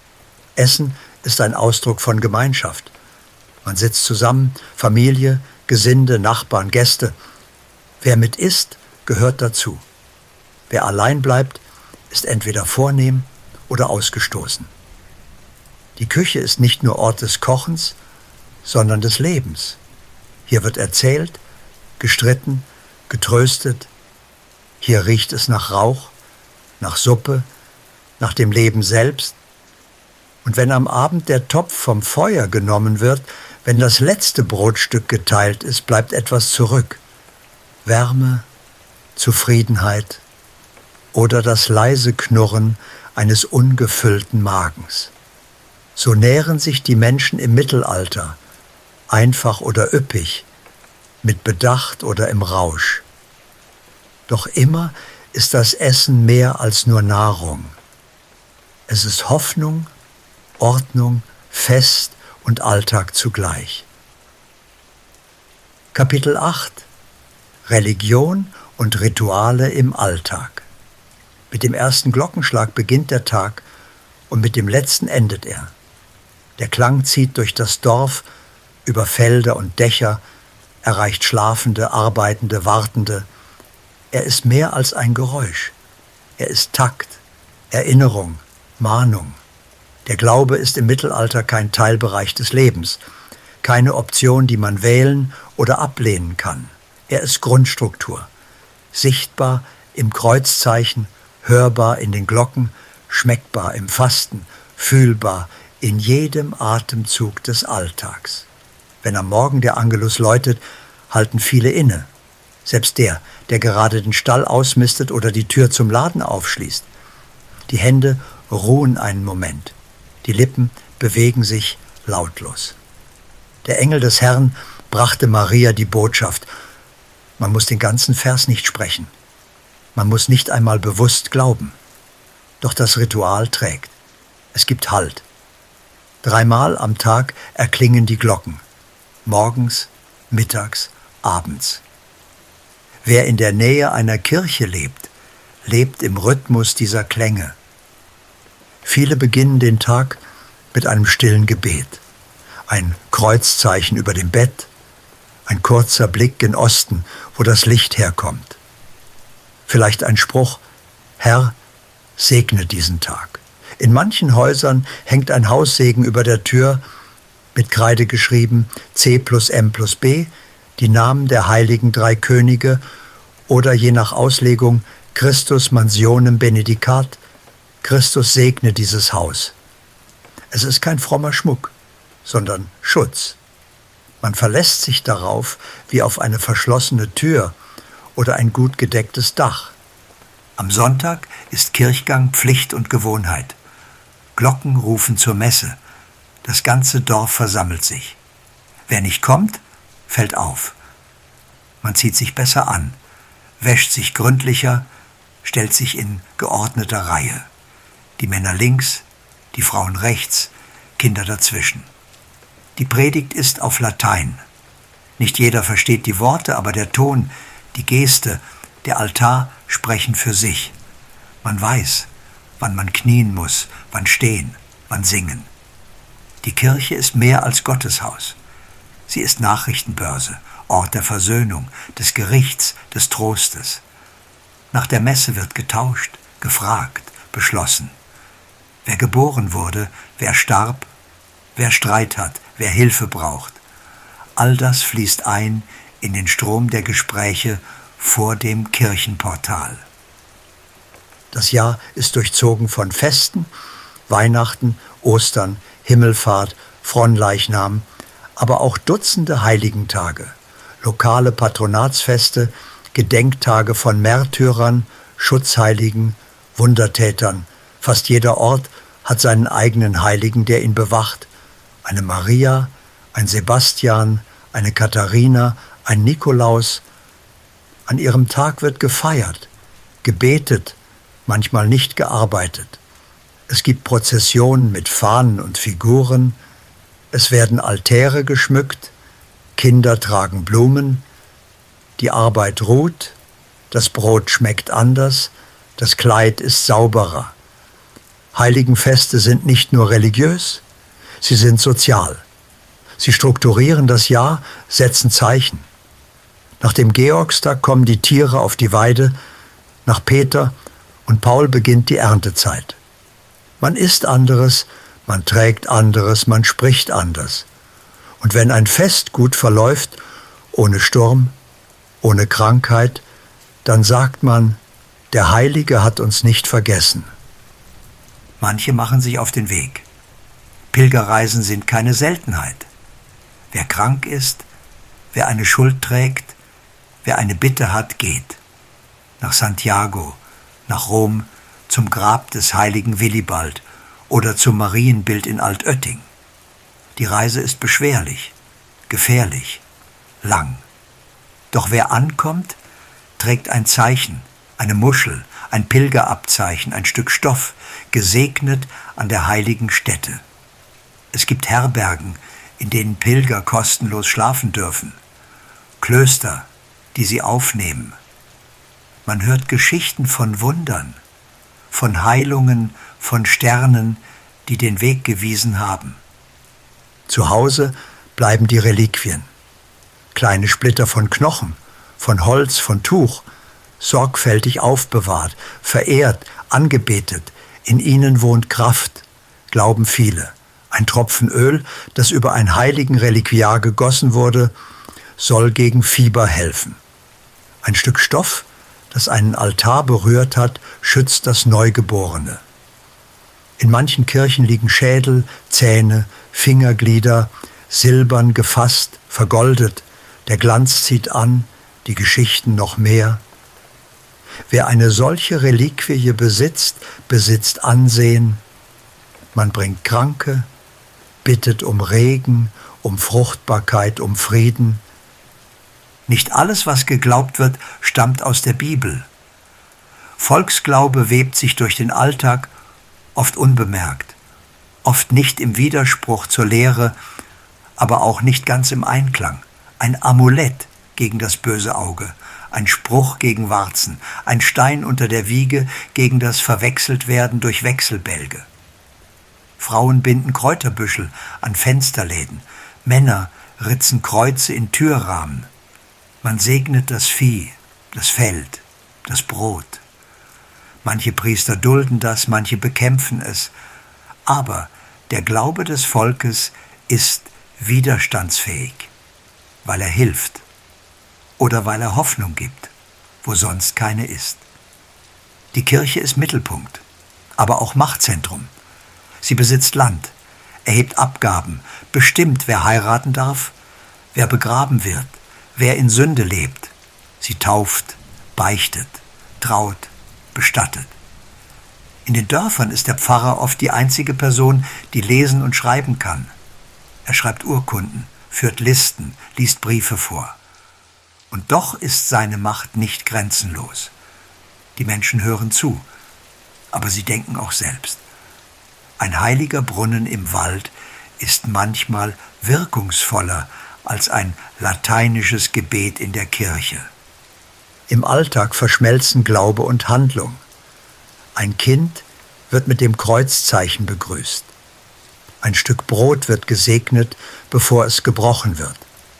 [SPEAKER 1] Essen ist ein Ausdruck von Gemeinschaft. Man sitzt zusammen, Familie, Gesinde, Nachbarn, Gäste. Wer mit isst, gehört dazu. Wer allein bleibt, ist entweder vornehm oder ausgestoßen. Die Küche ist nicht nur Ort des Kochens, sondern des Lebens. Hier wird erzählt, gestritten, getröstet. Hier riecht es nach Rauch, nach Suppe, nach dem Leben selbst. Und wenn am Abend der Topf vom Feuer genommen wird, wenn das letzte Brotstück geteilt ist, bleibt etwas zurück. Wärme, Zufriedenheit oder das leise Knurren eines ungefüllten Magens. So nähren sich die Menschen im Mittelalter, einfach oder üppig, mit Bedacht oder im Rausch. Doch immer ist das Essen mehr als nur Nahrung. Es ist Hoffnung, Ordnung, Fest und Alltag zugleich. Kapitel acht: Religion und Rituale im Alltag. Mit dem ersten Glockenschlag beginnt der Tag und mit dem letzten endet er. Der Klang zieht durch das Dorf, über Felder und Dächer, erreicht Schlafende, Arbeitende, Wartende. Er ist mehr als ein Geräusch. Er ist Takt, Erinnerung, Mahnung. Der Glaube ist im Mittelalter kein Teilbereich des Lebens, keine Option, die man wählen oder ablehnen kann. Er ist Grundstruktur, sichtbar im Kreuzzeichen, hörbar in den Glocken, schmeckbar im Fasten, fühlbar in jedem Atemzug des Alltags. Wenn am Morgen der Angelus läutet, halten viele inne. Selbst der, der gerade den Stall ausmistet oder die Tür zum Laden aufschließt. Die Hände ruhen einen Moment. Die Lippen bewegen sich lautlos. Der Engel des Herrn brachte Maria die Botschaft. Man muss den ganzen Vers nicht sprechen. Man muss nicht einmal bewusst glauben. Doch das Ritual trägt. Es gibt Halt. Dreimal am Tag erklingen die Glocken. Morgens, mittags, abends. Wer in der Nähe einer Kirche lebt, lebt im Rhythmus dieser Klänge. Viele beginnen den Tag mit einem stillen Gebet. Ein Kreuzzeichen über dem Bett, ein kurzer Blick gen Osten, wo das Licht herkommt. Vielleicht ein Spruch: Herr, segne diesen Tag. In manchen Häusern hängt ein Haussegen über der Tür, mit Kreide geschrieben C plus M plus B, die Namen der heiligen drei Könige oder je nach Auslegung Christus mansionem benedicat, Christus segne dieses Haus. Es ist kein frommer Schmuck, sondern Schutz. Man verlässt sich darauf wie auf eine verschlossene Tür oder ein gut gedecktes Dach. Am Sonntag ist Kirchgang Pflicht und Gewohnheit. Glocken rufen zur Messe. Das ganze Dorf versammelt sich. Wer nicht kommt, fällt auf. Man zieht sich besser an, wäscht sich gründlicher, stellt sich in geordneter Reihe. Die Männer links, die Frauen rechts, Kinder dazwischen. Die Predigt ist auf Latein. Nicht jeder versteht die Worte, aber der Ton, die Geste, der Altar sprechen für sich. Man weiß, wann man knien muss, wann stehen, wann singen. Die Kirche ist mehr als Gotteshaus. Sie ist Nachrichtenbörse, Ort der Versöhnung, des Gerichts, des Trostes. Nach der Messe wird getauscht, gefragt, beschlossen. Wer geboren wurde, wer starb, wer Streit hat, wer Hilfe braucht. All das fließt ein in den Strom der Gespräche vor dem Kirchenportal. Das Jahr ist durchzogen von Festen, Weihnachten, Ostern, Himmelfahrt, Fronleichnam, aber auch Dutzende Heiligentage, lokale Patronatsfeste, Gedenktage von Märtyrern, Schutzheiligen, Wundertätern. Fast jeder Ort hat seinen eigenen Heiligen, der ihn bewacht. Eine Maria, ein Sebastian, eine Katharina, ein Nikolaus. An ihrem Tag wird gefeiert, gebetet, manchmal nicht gearbeitet. Es gibt Prozessionen mit Fahnen und Figuren. Es werden Altäre geschmückt, Kinder tragen Blumen. Die Arbeit ruht, das Brot schmeckt anders, das Kleid ist sauberer. Heiligenfeste sind nicht nur religiös, sie sind sozial. Sie strukturieren das Jahr, setzen Zeichen. Nach dem Georgstag kommen die Tiere auf die Weide, nach Peter und Paul beginnt die Erntezeit. Man isst anderes, man trägt anderes, man spricht anders. Und wenn ein Fest gut verläuft, ohne Sturm, ohne Krankheit, dann sagt man, der Heilige hat uns nicht vergessen. Manche machen sich auf den Weg. Pilgerreisen sind keine Seltenheit. Wer krank ist, wer eine Schuld trägt, wer eine Bitte hat, geht. Nach Santiago, nach Rom, zum Grab des heiligen Willibald oder zum Marienbild in Altötting. Die Reise ist beschwerlich, gefährlich, lang. Doch wer ankommt, trägt ein Zeichen, eine Muschel, ein Pilgerabzeichen, ein Stück Stoff, gesegnet an der heiligen Stätte. Es gibt Herbergen, in denen Pilger kostenlos schlafen dürfen, Klöster, die sie aufnehmen. Man hört Geschichten von Wundern, von Heilungen, von Sternen, die den Weg gewiesen haben. Zu Hause bleiben die Reliquien. Kleine Splitter von Knochen, von Holz, von Tuch, sorgfältig aufbewahrt, verehrt, angebetet. In ihnen wohnt Kraft, glauben viele. Ein Tropfen Öl, das über ein heiligen Reliquiar gegossen wurde, soll gegen Fieber helfen. Ein Stück Stoff, das einen Altar berührt hat, schützt das Neugeborene. In manchen Kirchen liegen Schädel, Zähne, Fingerglieder, silbern gefasst, vergoldet. Der Glanz zieht an, die Geschichten noch mehr. Wer eine solche Reliquie besitzt, besitzt Ansehen, Man bringt Kranke, bittet um Regen, um Fruchtbarkeit, um Frieden. Nicht alles, was geglaubt wird, stammt aus der Bibel. Volksglaube webt sich durch den Alltag, oft unbemerkt, oft nicht im Widerspruch zur Lehre, aber auch nicht ganz im Einklang. Ein Amulett gegen das böse Auge, ein Spruch gegen Warzen, ein Stein unter der Wiege gegen das Verwechseltwerden durch Wechselbälge. Frauen binden Kräuterbüschel an Fensterläden, Männer ritzen Kreuze in Türrahmen. Man segnet das Vieh, das Feld, das Brot. Manche Priester dulden das, manche bekämpfen es. Aber der Glaube des Volkes ist widerstandsfähig, weil er hilft oder weil er Hoffnung gibt, wo sonst keine ist. Die Kirche ist Mittelpunkt, aber auch Machtzentrum. Sie besitzt Land, erhebt Abgaben, bestimmt, wer heiraten darf, wer begraben wird, wer in Sünde lebt. Sie tauft, beichtet, traut, bestattet. In den Dörfern ist der Pfarrer oft die einzige Person, die lesen und schreiben kann. Er schreibt Urkunden, führt Listen, liest Briefe vor. Und doch ist seine Macht nicht grenzenlos. Die Menschen hören zu, aber sie denken auch selbst. Ein heiliger Brunnen im Wald ist manchmal wirkungsvoller als ein lateinisches Gebet in der Kirche. Im Alltag verschmelzen Glaube und Handlung. Ein Kind wird mit dem Kreuzzeichen begrüßt. Ein Stück Brot wird gesegnet, bevor es gebrochen wird.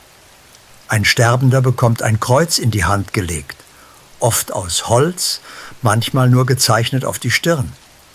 [SPEAKER 1] Ein Sterbender bekommt ein Kreuz in die Hand gelegt, oft aus Holz, manchmal nur gezeichnet auf die Stirn.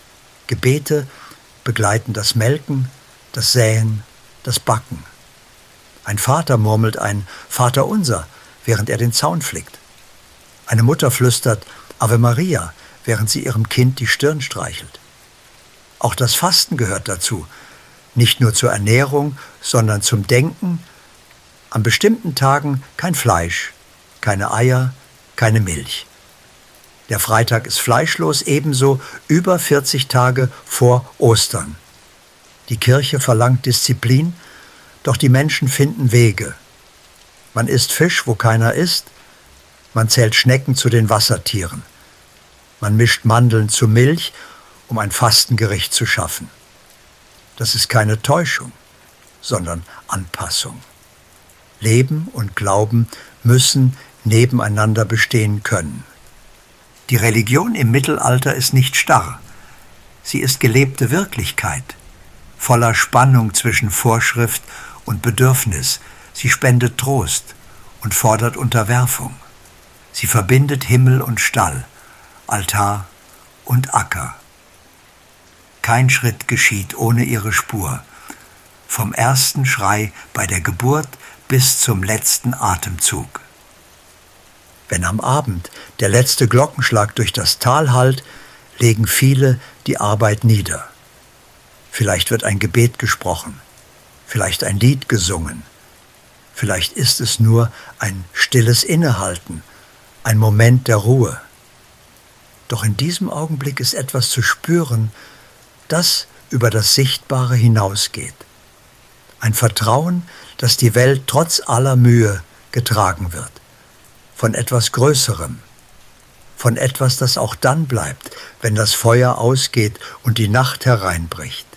[SPEAKER 1] Gebete begleiten das Melken, das Säen, das Backen. Ein Vater murmelt ein Vaterunser, während er den Zaun flickt. Eine Mutter flüstert Ave Maria, während sie ihrem Kind die Stirn streichelt. Auch das Fasten gehört dazu, nicht nur zur Ernährung, sondern zum Denken. An bestimmten Tagen kein Fleisch, keine Eier, keine Milch. Der Freitag ist fleischlos, ebenso über vierzig Tage vor Ostern. Die Kirche verlangt Disziplin, doch die Menschen finden Wege. Man isst Fisch, wo keiner isst. Man zählt Schnecken zu den Wassertieren. Man mischt Mandeln zu Milch, um ein Fastengericht zu schaffen. Das ist keine Täuschung, sondern Anpassung. Leben und Glauben müssen nebeneinander bestehen können. Die Religion im Mittelalter ist nicht starr. Sie ist gelebte Wirklichkeit, voller Spannung zwischen Vorschrift und Bedürfnis. Sie spendet Trost und fordert Unterwerfung. Sie verbindet Himmel und Stall, Altar und Acker. Kein Schritt geschieht ohne ihre Spur, vom ersten Schrei bei der Geburt bis zum letzten Atemzug. Wenn am Abend der letzte Glockenschlag durch das Tal hallt, legen viele die Arbeit nieder. Vielleicht wird ein Gebet gesprochen, vielleicht ein Lied gesungen, vielleicht ist es nur ein stilles Innehalten, ein Moment der Ruhe. Doch in diesem Augenblick ist etwas zu spüren, das über das Sichtbare hinausgeht. Ein Vertrauen, dass die Welt trotz aller Mühe getragen wird. Von etwas Größerem. Von etwas, das auch dann bleibt, wenn das Feuer ausgeht und die Nacht hereinbricht.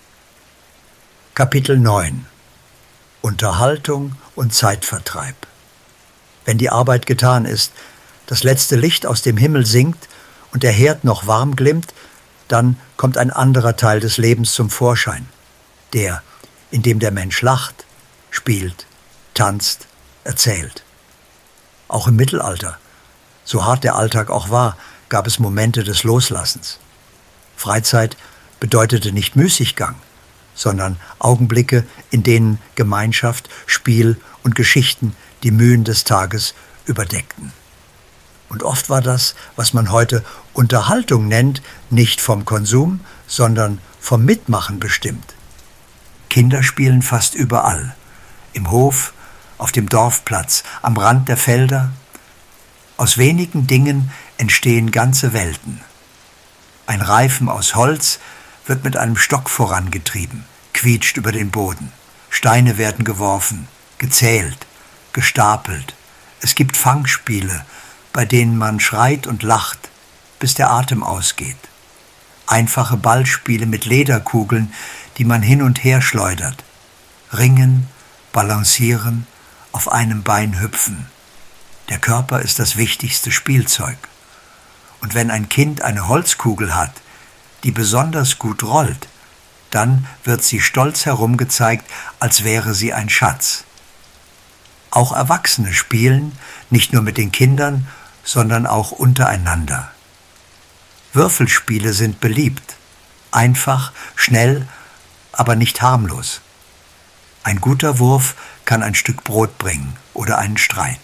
[SPEAKER 1] Kapitel neun. Unterhaltung und Zeitvertreib. Wenn die Arbeit getan ist, das letzte Licht aus dem Himmel sinkt und der Herd noch warm glimmt, dann kommt ein anderer Teil des Lebens zum Vorschein. Der, in dem der Mensch lacht, spielt, tanzt, erzählt. Auch im Mittelalter, so hart der Alltag auch war, gab es Momente des Loslassens. Freizeit bedeutete nicht Müßiggang, sondern Augenblicke, in denen Gemeinschaft, Spiel und Geschichten die Mühen des Tages überdeckten. Und oft war das, was man heute Unterhaltung nennt, nicht vom Konsum, sondern vom Mitmachen bestimmt. Kinder spielen fast überall. Im Hof, auf dem Dorfplatz, am Rand der Felder. Aus wenigen Dingen entstehen ganze Welten. Ein Reifen aus Holz wird mit einem Stock vorangetrieben, quietscht über den Boden. Steine werden geworfen, gezählt, gestapelt. Es gibt Fangspiele, bei denen man schreit und lacht, bis der Atem ausgeht. Einfache Ballspiele mit Lederkugeln, die man hin und her schleudert. Ringen, balancieren, auf einem Bein hüpfen. Der Körper ist das wichtigste Spielzeug. Und wenn ein Kind eine Holzkugel hat, die besonders gut rollt, dann wird sie stolz herumgezeigt, als wäre sie ein Schatz. Auch Erwachsene spielen, nicht nur mit den Kindern, sondern auch untereinander. Würfelspiele sind beliebt, einfach, schnell, aber nicht harmlos. Ein guter Wurf kann ein Stück Brot bringen oder einen Streit.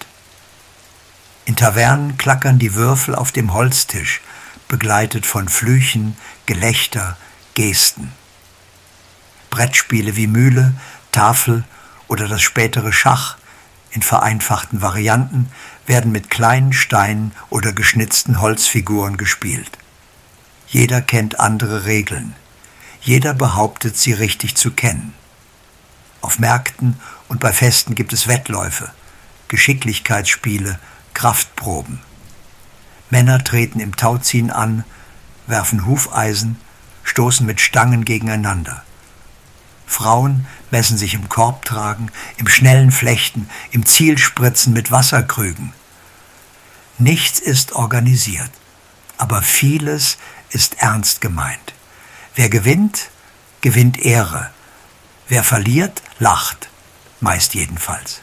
[SPEAKER 1] In Tavernen klackern die Würfel auf dem Holztisch, begleitet von Flüchen, Gelächter, Gesten. Brettspiele wie Mühle, Tafel oder das spätere Schach in vereinfachten Varianten werden mit kleinen Steinen oder geschnitzten Holzfiguren gespielt. Jeder kennt andere Regeln. Jeder behauptet, sie richtig zu kennen. Auf Märkten und bei Festen gibt es Wettläufe, Geschicklichkeitsspiele, Kraftproben. Männer treten im Tauziehen an, werfen Hufeisen, stoßen mit Stangen gegeneinander. Frauen messen sich im Korbtragen, im schnellen Flechten, im Zielspritzen mit Wasserkrügen. Nichts ist organisiert, aber vieles ist ernst gemeint. Wer gewinnt, gewinnt Ehre. Wer verliert, lacht, meist jedenfalls.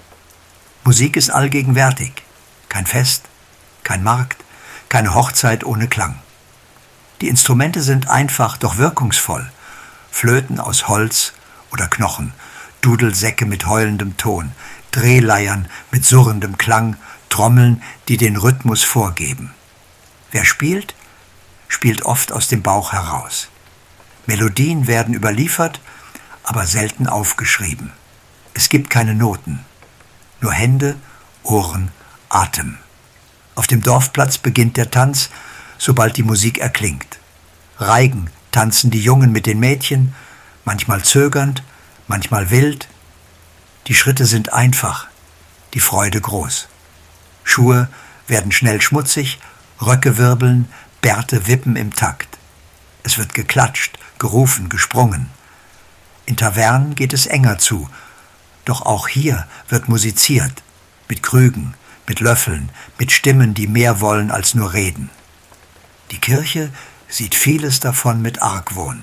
[SPEAKER 1] Musik ist allgegenwärtig. Kein Fest, kein Markt, keine Hochzeit ohne Klang. Die Instrumente sind einfach, doch wirkungsvoll. Flöten aus Holz oder Knochen, Dudelsäcke mit heulendem Ton, Drehleiern mit surrendem Klang, Trommeln, die den Rhythmus vorgeben. Wer spielt, spielt oft aus dem Bauch heraus. Melodien werden überliefert, aber selten aufgeschrieben. Es gibt keine Noten, nur Hände, Ohren, Atem. Auf dem Dorfplatz beginnt der Tanz, sobald die Musik erklingt. Reigen tanzen die Jungen mit den Mädchen, manchmal zögernd, manchmal wild. Die Schritte sind einfach, die Freude groß. Schuhe werden schnell schmutzig, Röcke wirbeln, Bärte wippen im Takt. Es wird geklatscht, gerufen, gesprungen. In Tavernen geht es enger zu, doch auch hier wird musiziert, mit Krügen, mit Löffeln, mit Stimmen, die mehr wollen als nur reden. Die Kirche sieht vieles davon mit Argwohn.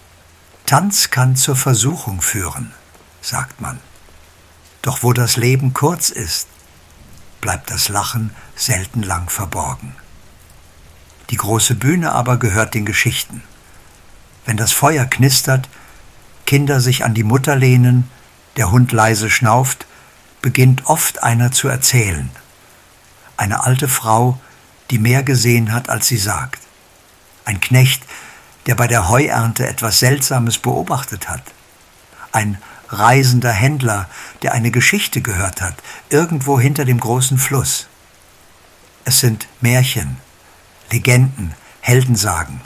[SPEAKER 1] Tanz kann zur Versuchung führen, sagt man. Doch wo das Leben kurz ist, bleibt das Lachen selten lang verborgen. Die große Bühne aber gehört den Geschichten. Wenn das Feuer knistert, Kinder sich an die Mutter lehnen, der Hund leise schnauft, beginnt oft einer zu erzählen. Eine alte Frau, die mehr gesehen hat, als sie sagt. Ein Knecht, der bei der Heuernte etwas Seltsames beobachtet hat. Ein reisender Händler, der eine Geschichte gehört hat, irgendwo hinter dem großen Fluss. Es sind Märchen, Legenden, Heldensagen.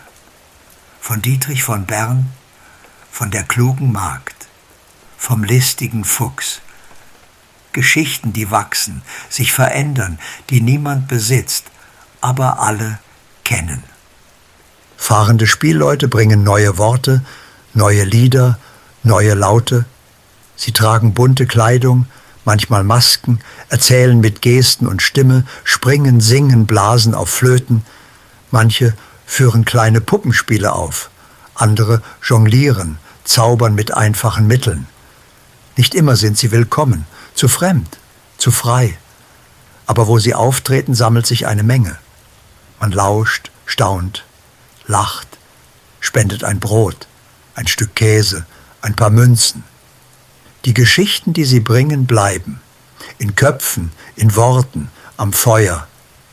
[SPEAKER 1] Von Dietrich von Bern, von der klugen Magd, vom listigen Fuchs. Geschichten, die wachsen, sich verändern, die niemand besitzt, aber alle kennen. Fahrende Spielleute bringen neue Worte, neue Lieder, neue Laute. Sie tragen bunte Kleidung, manchmal Masken, erzählen mit Gesten und Stimme, springen, singen, blasen auf Flöten. Manche führen kleine Puppenspiele auf, andere jonglieren, zaubern mit einfachen Mitteln. Nicht immer sind sie willkommen, zu fremd, zu frei. Aber wo sie auftreten, sammelt sich eine Menge. Man lauscht, staunt, lacht, spendet ein Brot, ein Stück Käse, ein paar Münzen. Die Geschichten, die sie bringen, bleiben. In Köpfen, in Worten, am Feuer.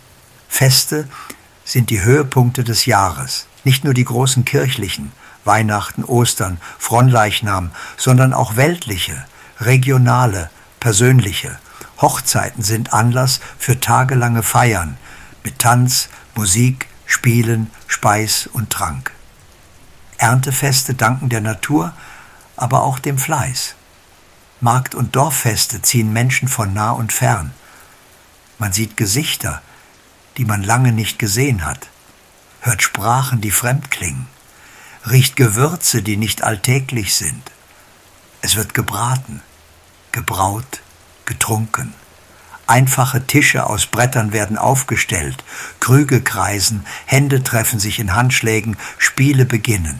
[SPEAKER 1] Feste sind die Höhepunkte des Jahres. Nicht nur die großen kirchlichen, Weihnachten, Ostern, Fronleichnam, sondern auch weltliche, regionale, persönliche. Hochzeiten sind Anlass für tagelange Feiern mit Tanz, Musik, Spielen, Speis und Trank. Erntefeste danken der Natur, aber auch dem Fleiß. Markt- und Dorffeste ziehen Menschen von nah und fern. Man sieht Gesichter, die man lange nicht gesehen hat, hört Sprachen, die fremd klingen, riecht Gewürze, die nicht alltäglich sind. Es wird gebraten, gebraut, getrunken. Einfache Tische aus Brettern werden aufgestellt, Krüge kreisen, Hände treffen sich in Handschlägen, Spiele beginnen.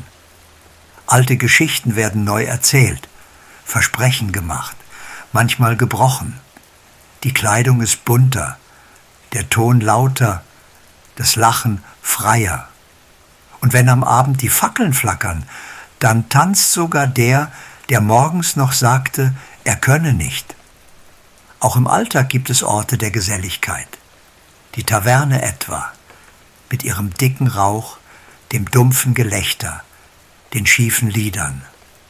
[SPEAKER 1] Alte Geschichten werden neu erzählt, Versprechen gemacht, manchmal gebrochen. Die Kleidung ist bunter, der Ton lauter, das Lachen freier. Und wenn am Abend die Fackeln flackern, dann tanzt sogar der, der morgens noch sagte, er könne nicht. Auch im Alltag gibt es Orte der Geselligkeit. Die Taverne etwa, mit ihrem dicken Rauch, dem dumpfen Gelächter, den schiefen Liedern.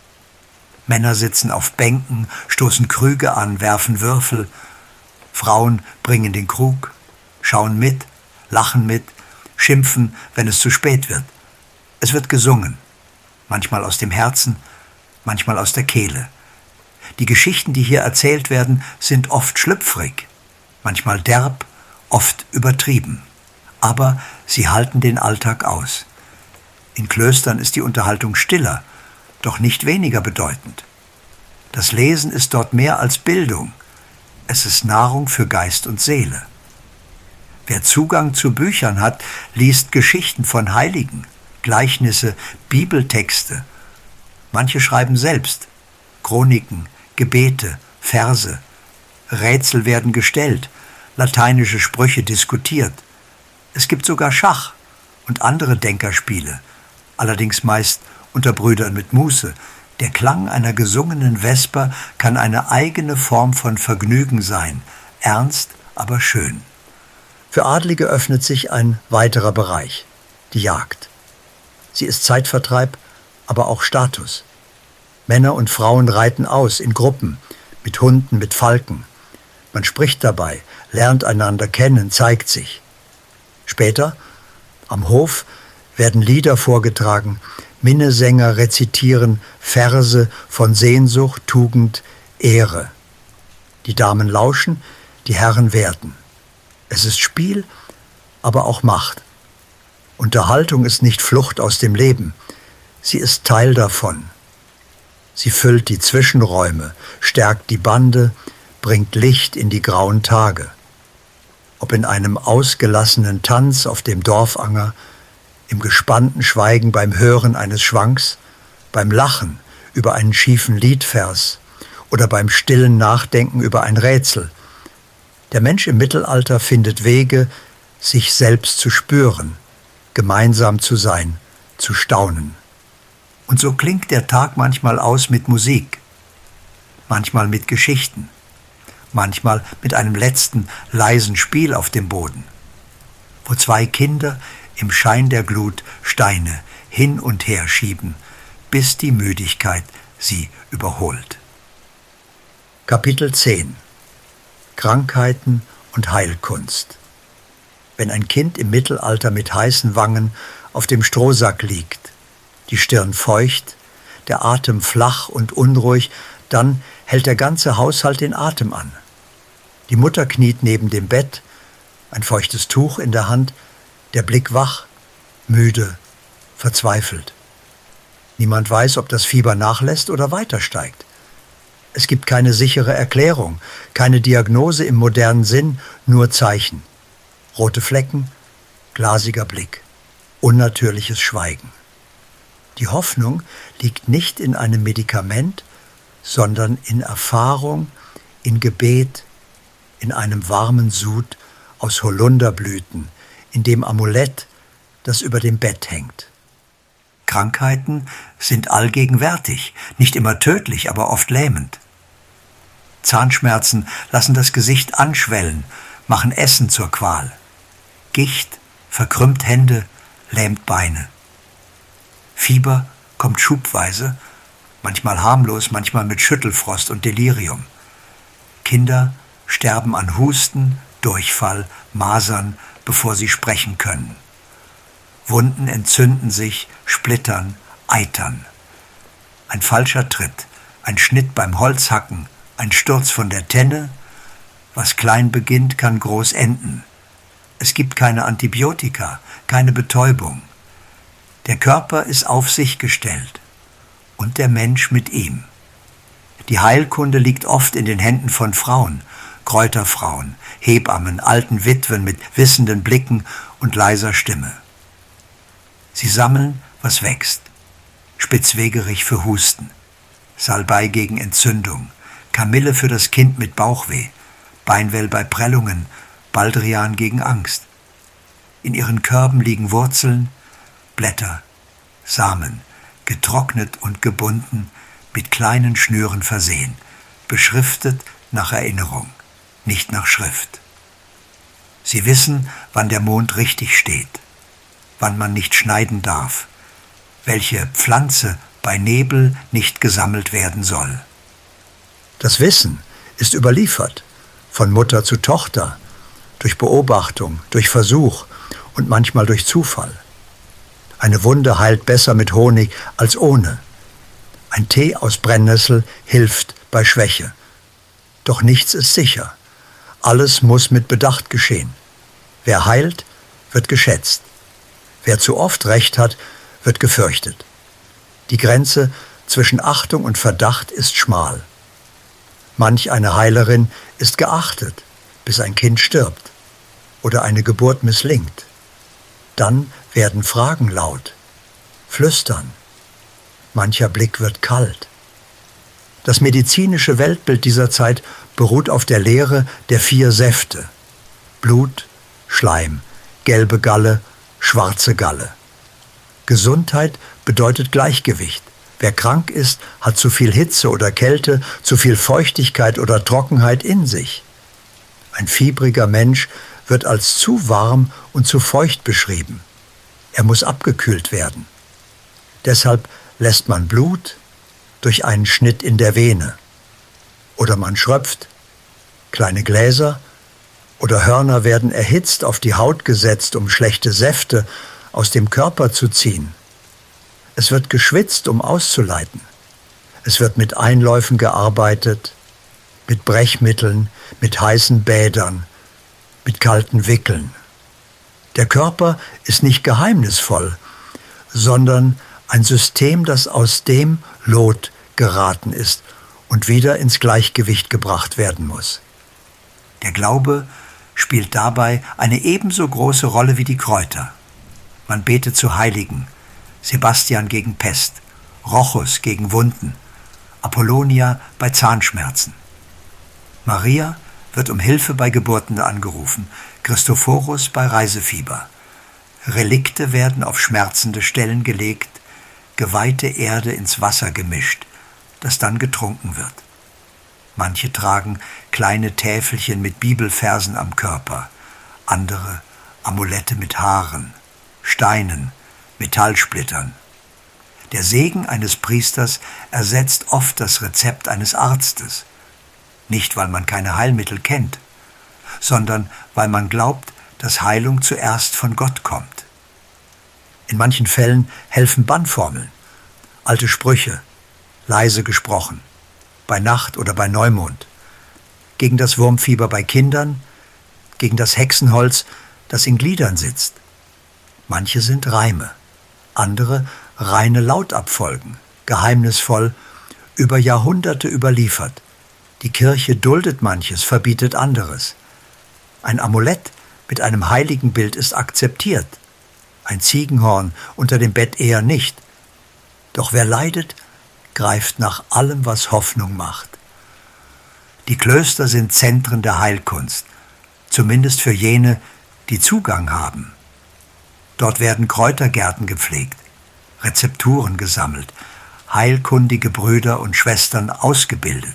[SPEAKER 1] Männer sitzen auf Bänken, stoßen Krüge an, werfen Würfel. Frauen bringen den Krug, schauen mit, lachen mit, schimpfen, wenn es zu spät wird. Es wird gesungen, manchmal aus dem Herzen, manchmal aus der Kehle. Die Geschichten, die hier erzählt werden, sind oft schlüpfrig, manchmal derb, oft übertrieben. Aber sie halten den Alltag aus. In Klöstern ist die Unterhaltung stiller, doch nicht weniger bedeutend. Das Lesen ist dort mehr als Bildung. Es ist Nahrung für Geist und Seele. Wer Zugang zu Büchern hat, liest Geschichten von Heiligen, Gleichnisse, Bibeltexte. Manche schreiben selbst Chroniken, Gebete, Verse. Rätsel werden gestellt, lateinische Sprüche diskutiert. Es gibt sogar Schach und andere Denkerspiele, allerdings meist unter Brüdern mit Muße. Der Klang einer gesungenen Vesper kann eine eigene Form von Vergnügen sein, ernst, aber schön. Für Adlige öffnet sich ein weiterer Bereich, die Jagd. Sie ist Zeitvertreib, aber auch Status. Männer und Frauen reiten aus in Gruppen, mit Hunden, mit Falken. Man spricht dabei, lernt einander kennen, zeigt sich. Später, am Hof, werden Lieder vorgetragen, Minnesänger rezitieren Verse von Sehnsucht, Tugend, Ehre. Die Damen lauschen, die Herren werten. Es ist Spiel, aber auch Macht. Unterhaltung ist nicht Flucht aus dem Leben, sie ist Teil davon. Sie füllt die Zwischenräume, stärkt die Bande, bringt Licht in die grauen Tage. Ob in einem ausgelassenen Tanz auf dem Dorfanger, im gespannten Schweigen beim Hören eines Schwanks, beim Lachen über einen schiefen Liedvers oder beim stillen Nachdenken über ein Rätsel. Der Mensch im Mittelalter findet Wege, sich selbst zu spüren, gemeinsam zu sein, zu staunen. Und so klingt der Tag manchmal aus mit Musik, manchmal mit Geschichten, manchmal mit einem letzten leisen Spiel auf dem Boden, wo zwei Kinder im Schein der Glut Steine hin und her schieben, bis die Müdigkeit sie überholt. Kapitel zehn. Krankheiten und Heilkunst. Wenn ein Kind im Mittelalter mit heißen Wangen auf dem Strohsack liegt, die Stirn feucht, der Atem flach und unruhig, dann hält der ganze Haushalt den Atem an. Die Mutter kniet neben dem Bett, ein feuchtes Tuch in der Hand, der Blick wach, müde, verzweifelt. Niemand weiß, ob das Fieber nachlässt oder weiter steigt. Es gibt keine sichere Erklärung, keine Diagnose im modernen Sinn, nur Zeichen. Rote Flecken, glasiger Blick, unnatürliches Schweigen. Die Hoffnung liegt nicht in einem Medikament, sondern in Erfahrung, in Gebet, in einem warmen Sud aus Holunderblüten, in dem Amulett, das über dem Bett hängt. Krankheiten sind allgegenwärtig, nicht immer tödlich, aber oft lähmend. Zahnschmerzen lassen das Gesicht anschwellen, machen Essen zur Qual. Gicht verkrümmt Hände, lähmt Beine. Fieber kommt schubweise, manchmal harmlos, manchmal mit Schüttelfrost und Delirium. Kinder sterben an Husten, Durchfall, Masern, bevor sie sprechen können. Wunden entzünden sich, splittern, Eitern. Ein falscher Tritt, ein Schnitt beim Holzhacken, ein Sturz von der Tenne. Was klein beginnt, kann groß enden. Es gibt keine Antibiotika, keine Betäubung. Der Körper ist auf sich gestellt und der Mensch mit ihm. Die Heilkunde liegt oft in den Händen von Frauen, Kräuterfrauen, Hebammen, alten Witwen mit wissenden Blicken und leiser Stimme. Sie sammeln, was wächst. Spitzwegerich für Husten, Salbei gegen Entzündung, Kamille für das Kind mit Bauchweh, Beinwell bei Prellungen, Baldrian gegen Angst. In ihren Körben liegen Wurzeln, Blätter, Samen, getrocknet und gebunden, mit kleinen Schnüren versehen, beschriftet nach Erinnerung, nicht nach Schrift. Sie wissen, wann der Mond richtig steht, wann man nicht schneiden darf, welche Pflanze bei Nebel nicht gesammelt werden soll. Das Wissen ist überliefert, von Mutter zu Tochter, durch Beobachtung, durch Versuch und manchmal durch Zufall. Eine Wunde heilt besser mit Honig als ohne. Ein Tee aus Brennnessel hilft bei Schwäche. Doch nichts ist sicher. Alles muss mit Bedacht geschehen. Wer heilt, wird geschätzt. Wer zu oft Recht hat, wird gefürchtet. Die Grenze zwischen Achtung und Verdacht ist schmal. Manch eine Heilerin ist geachtet, bis ein Kind stirbt oder eine Geburt misslingt. Dann werden Fragen laut, flüstern. Mancher Blick wird kalt. Das medizinische Weltbild dieser Zeit beruht auf der Lehre der vier Säfte: Blut, Schleim, gelbe Galle, schwarze Galle. Gesundheit bedeutet Gleichgewicht. Wer krank ist, hat zu viel Hitze oder Kälte, zu viel Feuchtigkeit oder Trockenheit in sich. Ein fiebriger Mensch wird als zu warm und zu feucht beschrieben. Er muss abgekühlt werden. Deshalb lässt man Blut durch einen Schnitt in der Vene. Oder man schröpft. Kleine Gläser oder Hörner werden erhitzt auf die Haut gesetzt, um schlechte Säfte aus dem Körper zu ziehen. Es wird geschwitzt, um auszuleiten. Es wird mit Einläufen gearbeitet, mit Brechmitteln, mit heißen Bädern, mit kalten Wickeln. Der Körper ist nicht geheimnisvoll, sondern ein System, das aus dem Lot geraten ist und wieder ins Gleichgewicht gebracht werden muss. Der Glaube spielt dabei eine ebenso große Rolle wie die Kräuter. Man betet zu Heiligen, Sebastian gegen Pest, Rochus gegen Wunden, Apollonia bei Zahnschmerzen. Maria wird um Hilfe bei Geburten angerufen, Christophorus bei Reisefieber. Relikte werden auf schmerzende Stellen gelegt, geweihte Erde ins Wasser gemischt, das dann getrunken wird. Manche tragen kleine Täfelchen mit Bibelversen am Körper, andere Amulette mit Haaren, Steinen, Metallsplittern. Der Segen eines Priesters ersetzt oft das Rezept eines Arztes. Nicht, weil man keine Heilmittel kennt, sondern weil man glaubt, dass Heilung zuerst von Gott kommt. In manchen Fällen helfen Bannformeln, alte Sprüche, leise gesprochen, bei Nacht oder bei Neumond, gegen das Wurmfieber bei Kindern, gegen das Hexenholz, das in Gliedern sitzt. Manche sind Reime, andere reine Lautabfolgen, geheimnisvoll, über Jahrhunderte überliefert. Die Kirche duldet manches, verbietet anderes. Ein Amulett mit einem Heiligenbild ist akzeptiert, ein Ziegenhorn unter dem Bett eher nicht. Doch wer leidet, greift nach allem, was Hoffnung macht. Die Klöster sind Zentren der Heilkunst, zumindest für jene, die Zugang haben. Dort werden Kräutergärten gepflegt, Rezepturen gesammelt, heilkundige Brüder und Schwestern ausgebildet.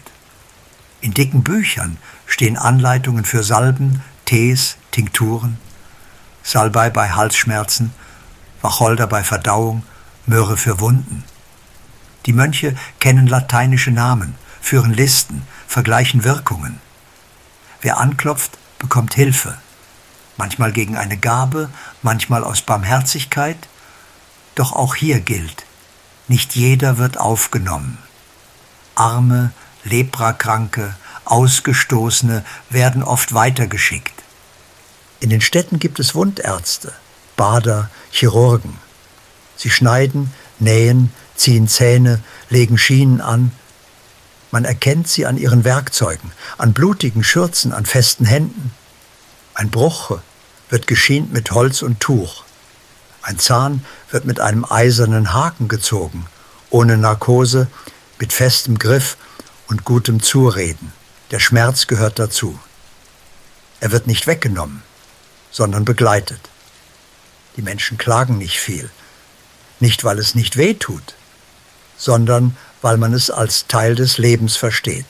[SPEAKER 1] In dicken Büchern stehen Anleitungen für Salben, Tees, Tinkturen, Salbei bei Halsschmerzen, Wacholder bei Verdauung, Myrrhe für Wunden. Die Mönche kennen lateinische Namen, führen Listen, vergleichen Wirkungen. Wer anklopft, bekommt Hilfe. Manchmal gegen eine Gabe, manchmal aus Barmherzigkeit. Doch auch hier gilt, Nicht jeder wird aufgenommen. Arme, Leprakranke, Ausgestoßene werden oft weitergeschickt. In den Städten gibt es Wundärzte, Bader, Chirurgen. Sie schneiden, nähen, ziehen Zähne, legen Schienen an. Man erkennt sie an ihren Werkzeugen, an blutigen Schürzen, an festen Händen. Ein Bruch wird geschient mit Holz und Tuch. Ein Zahn wird mit einem eisernen Haken gezogen, ohne Narkose, mit festem Griff und gutem Zureden. Der Schmerz gehört dazu. Er wird nicht weggenommen, sondern begleitet. Die Menschen klagen nicht viel, nicht weil es nicht weh tut, sondern weil man es als Teil des Lebens versteht.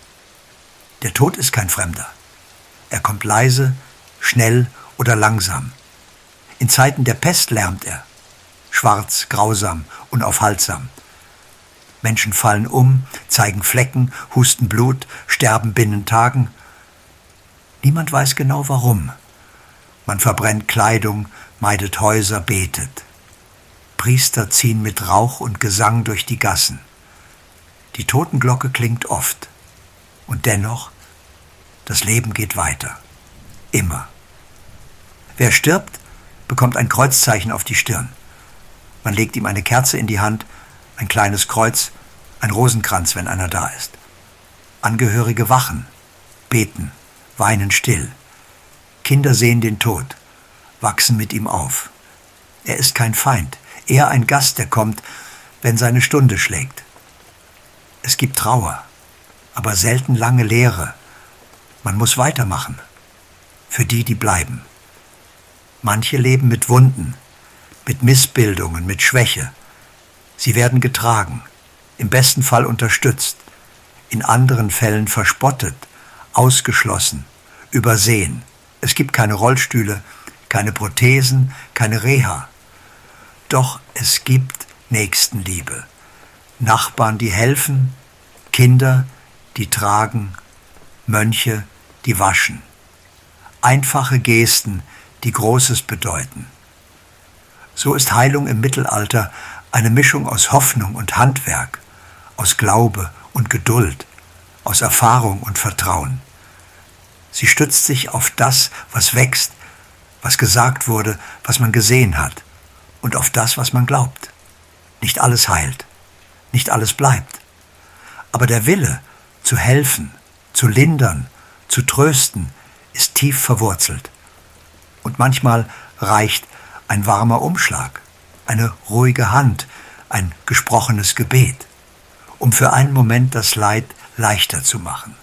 [SPEAKER 1] Der Tod ist kein Fremder. Er kommt leise, schnell oder langsam. In Zeiten der Pest lärmt er, schwarz, grausam, unaufhaltsam. Menschen fallen um, zeigen Flecken, husten Blut, sterben binnen Tagen. Niemand weiß genau warum. Man verbrennt Kleidung, meidet Häuser, betet. Priester ziehen mit Rauch und Gesang durch die Gassen. Die Totenglocke klingt oft. Und dennoch, das Leben geht weiter. Immer. Wer stirbt, bekommt ein Kreuzzeichen auf die Stirn. Man legt ihm eine Kerze in die Hand, ein kleines Kreuz, ein Rosenkranz, wenn einer da ist. Angehörige wachen, beten, weinen still. Kinder sehen den Tod, wachsen mit ihm auf. Er ist kein Feind, eher ein Gast, der kommt, wenn seine Stunde schlägt. Es gibt Trauer, aber selten lange Leere. Man muss weitermachen, für die, die bleiben. Manche leben mit Wunden, mit Missbildungen, mit Schwäche. Sie werden getragen, im besten Fall unterstützt, in anderen Fällen verspottet, ausgeschlossen, übersehen. Es gibt keine Rollstühle, keine Prothesen, keine Reha. Doch es gibt Nächstenliebe. Nachbarn, die helfen, Kinder, die tragen, Mönche, die waschen. Einfache Gesten, die Großes bedeuten. So ist Heilung im Mittelalter eine Mischung aus Hoffnung und Handwerk, aus Glaube und Geduld, aus Erfahrung und Vertrauen. Sie stützt sich auf das, was wächst, was gesagt wurde, was man gesehen hat, und auf das, was man glaubt. Nicht alles heilt, nicht alles bleibt. Aber der Wille, zu helfen, zu lindern, zu trösten, ist tief verwurzelt. Und manchmal reicht ein warmer Umschlag, eine ruhige Hand, ein gesprochenes Gebet, um für einen Moment das Leid leichter zu machen.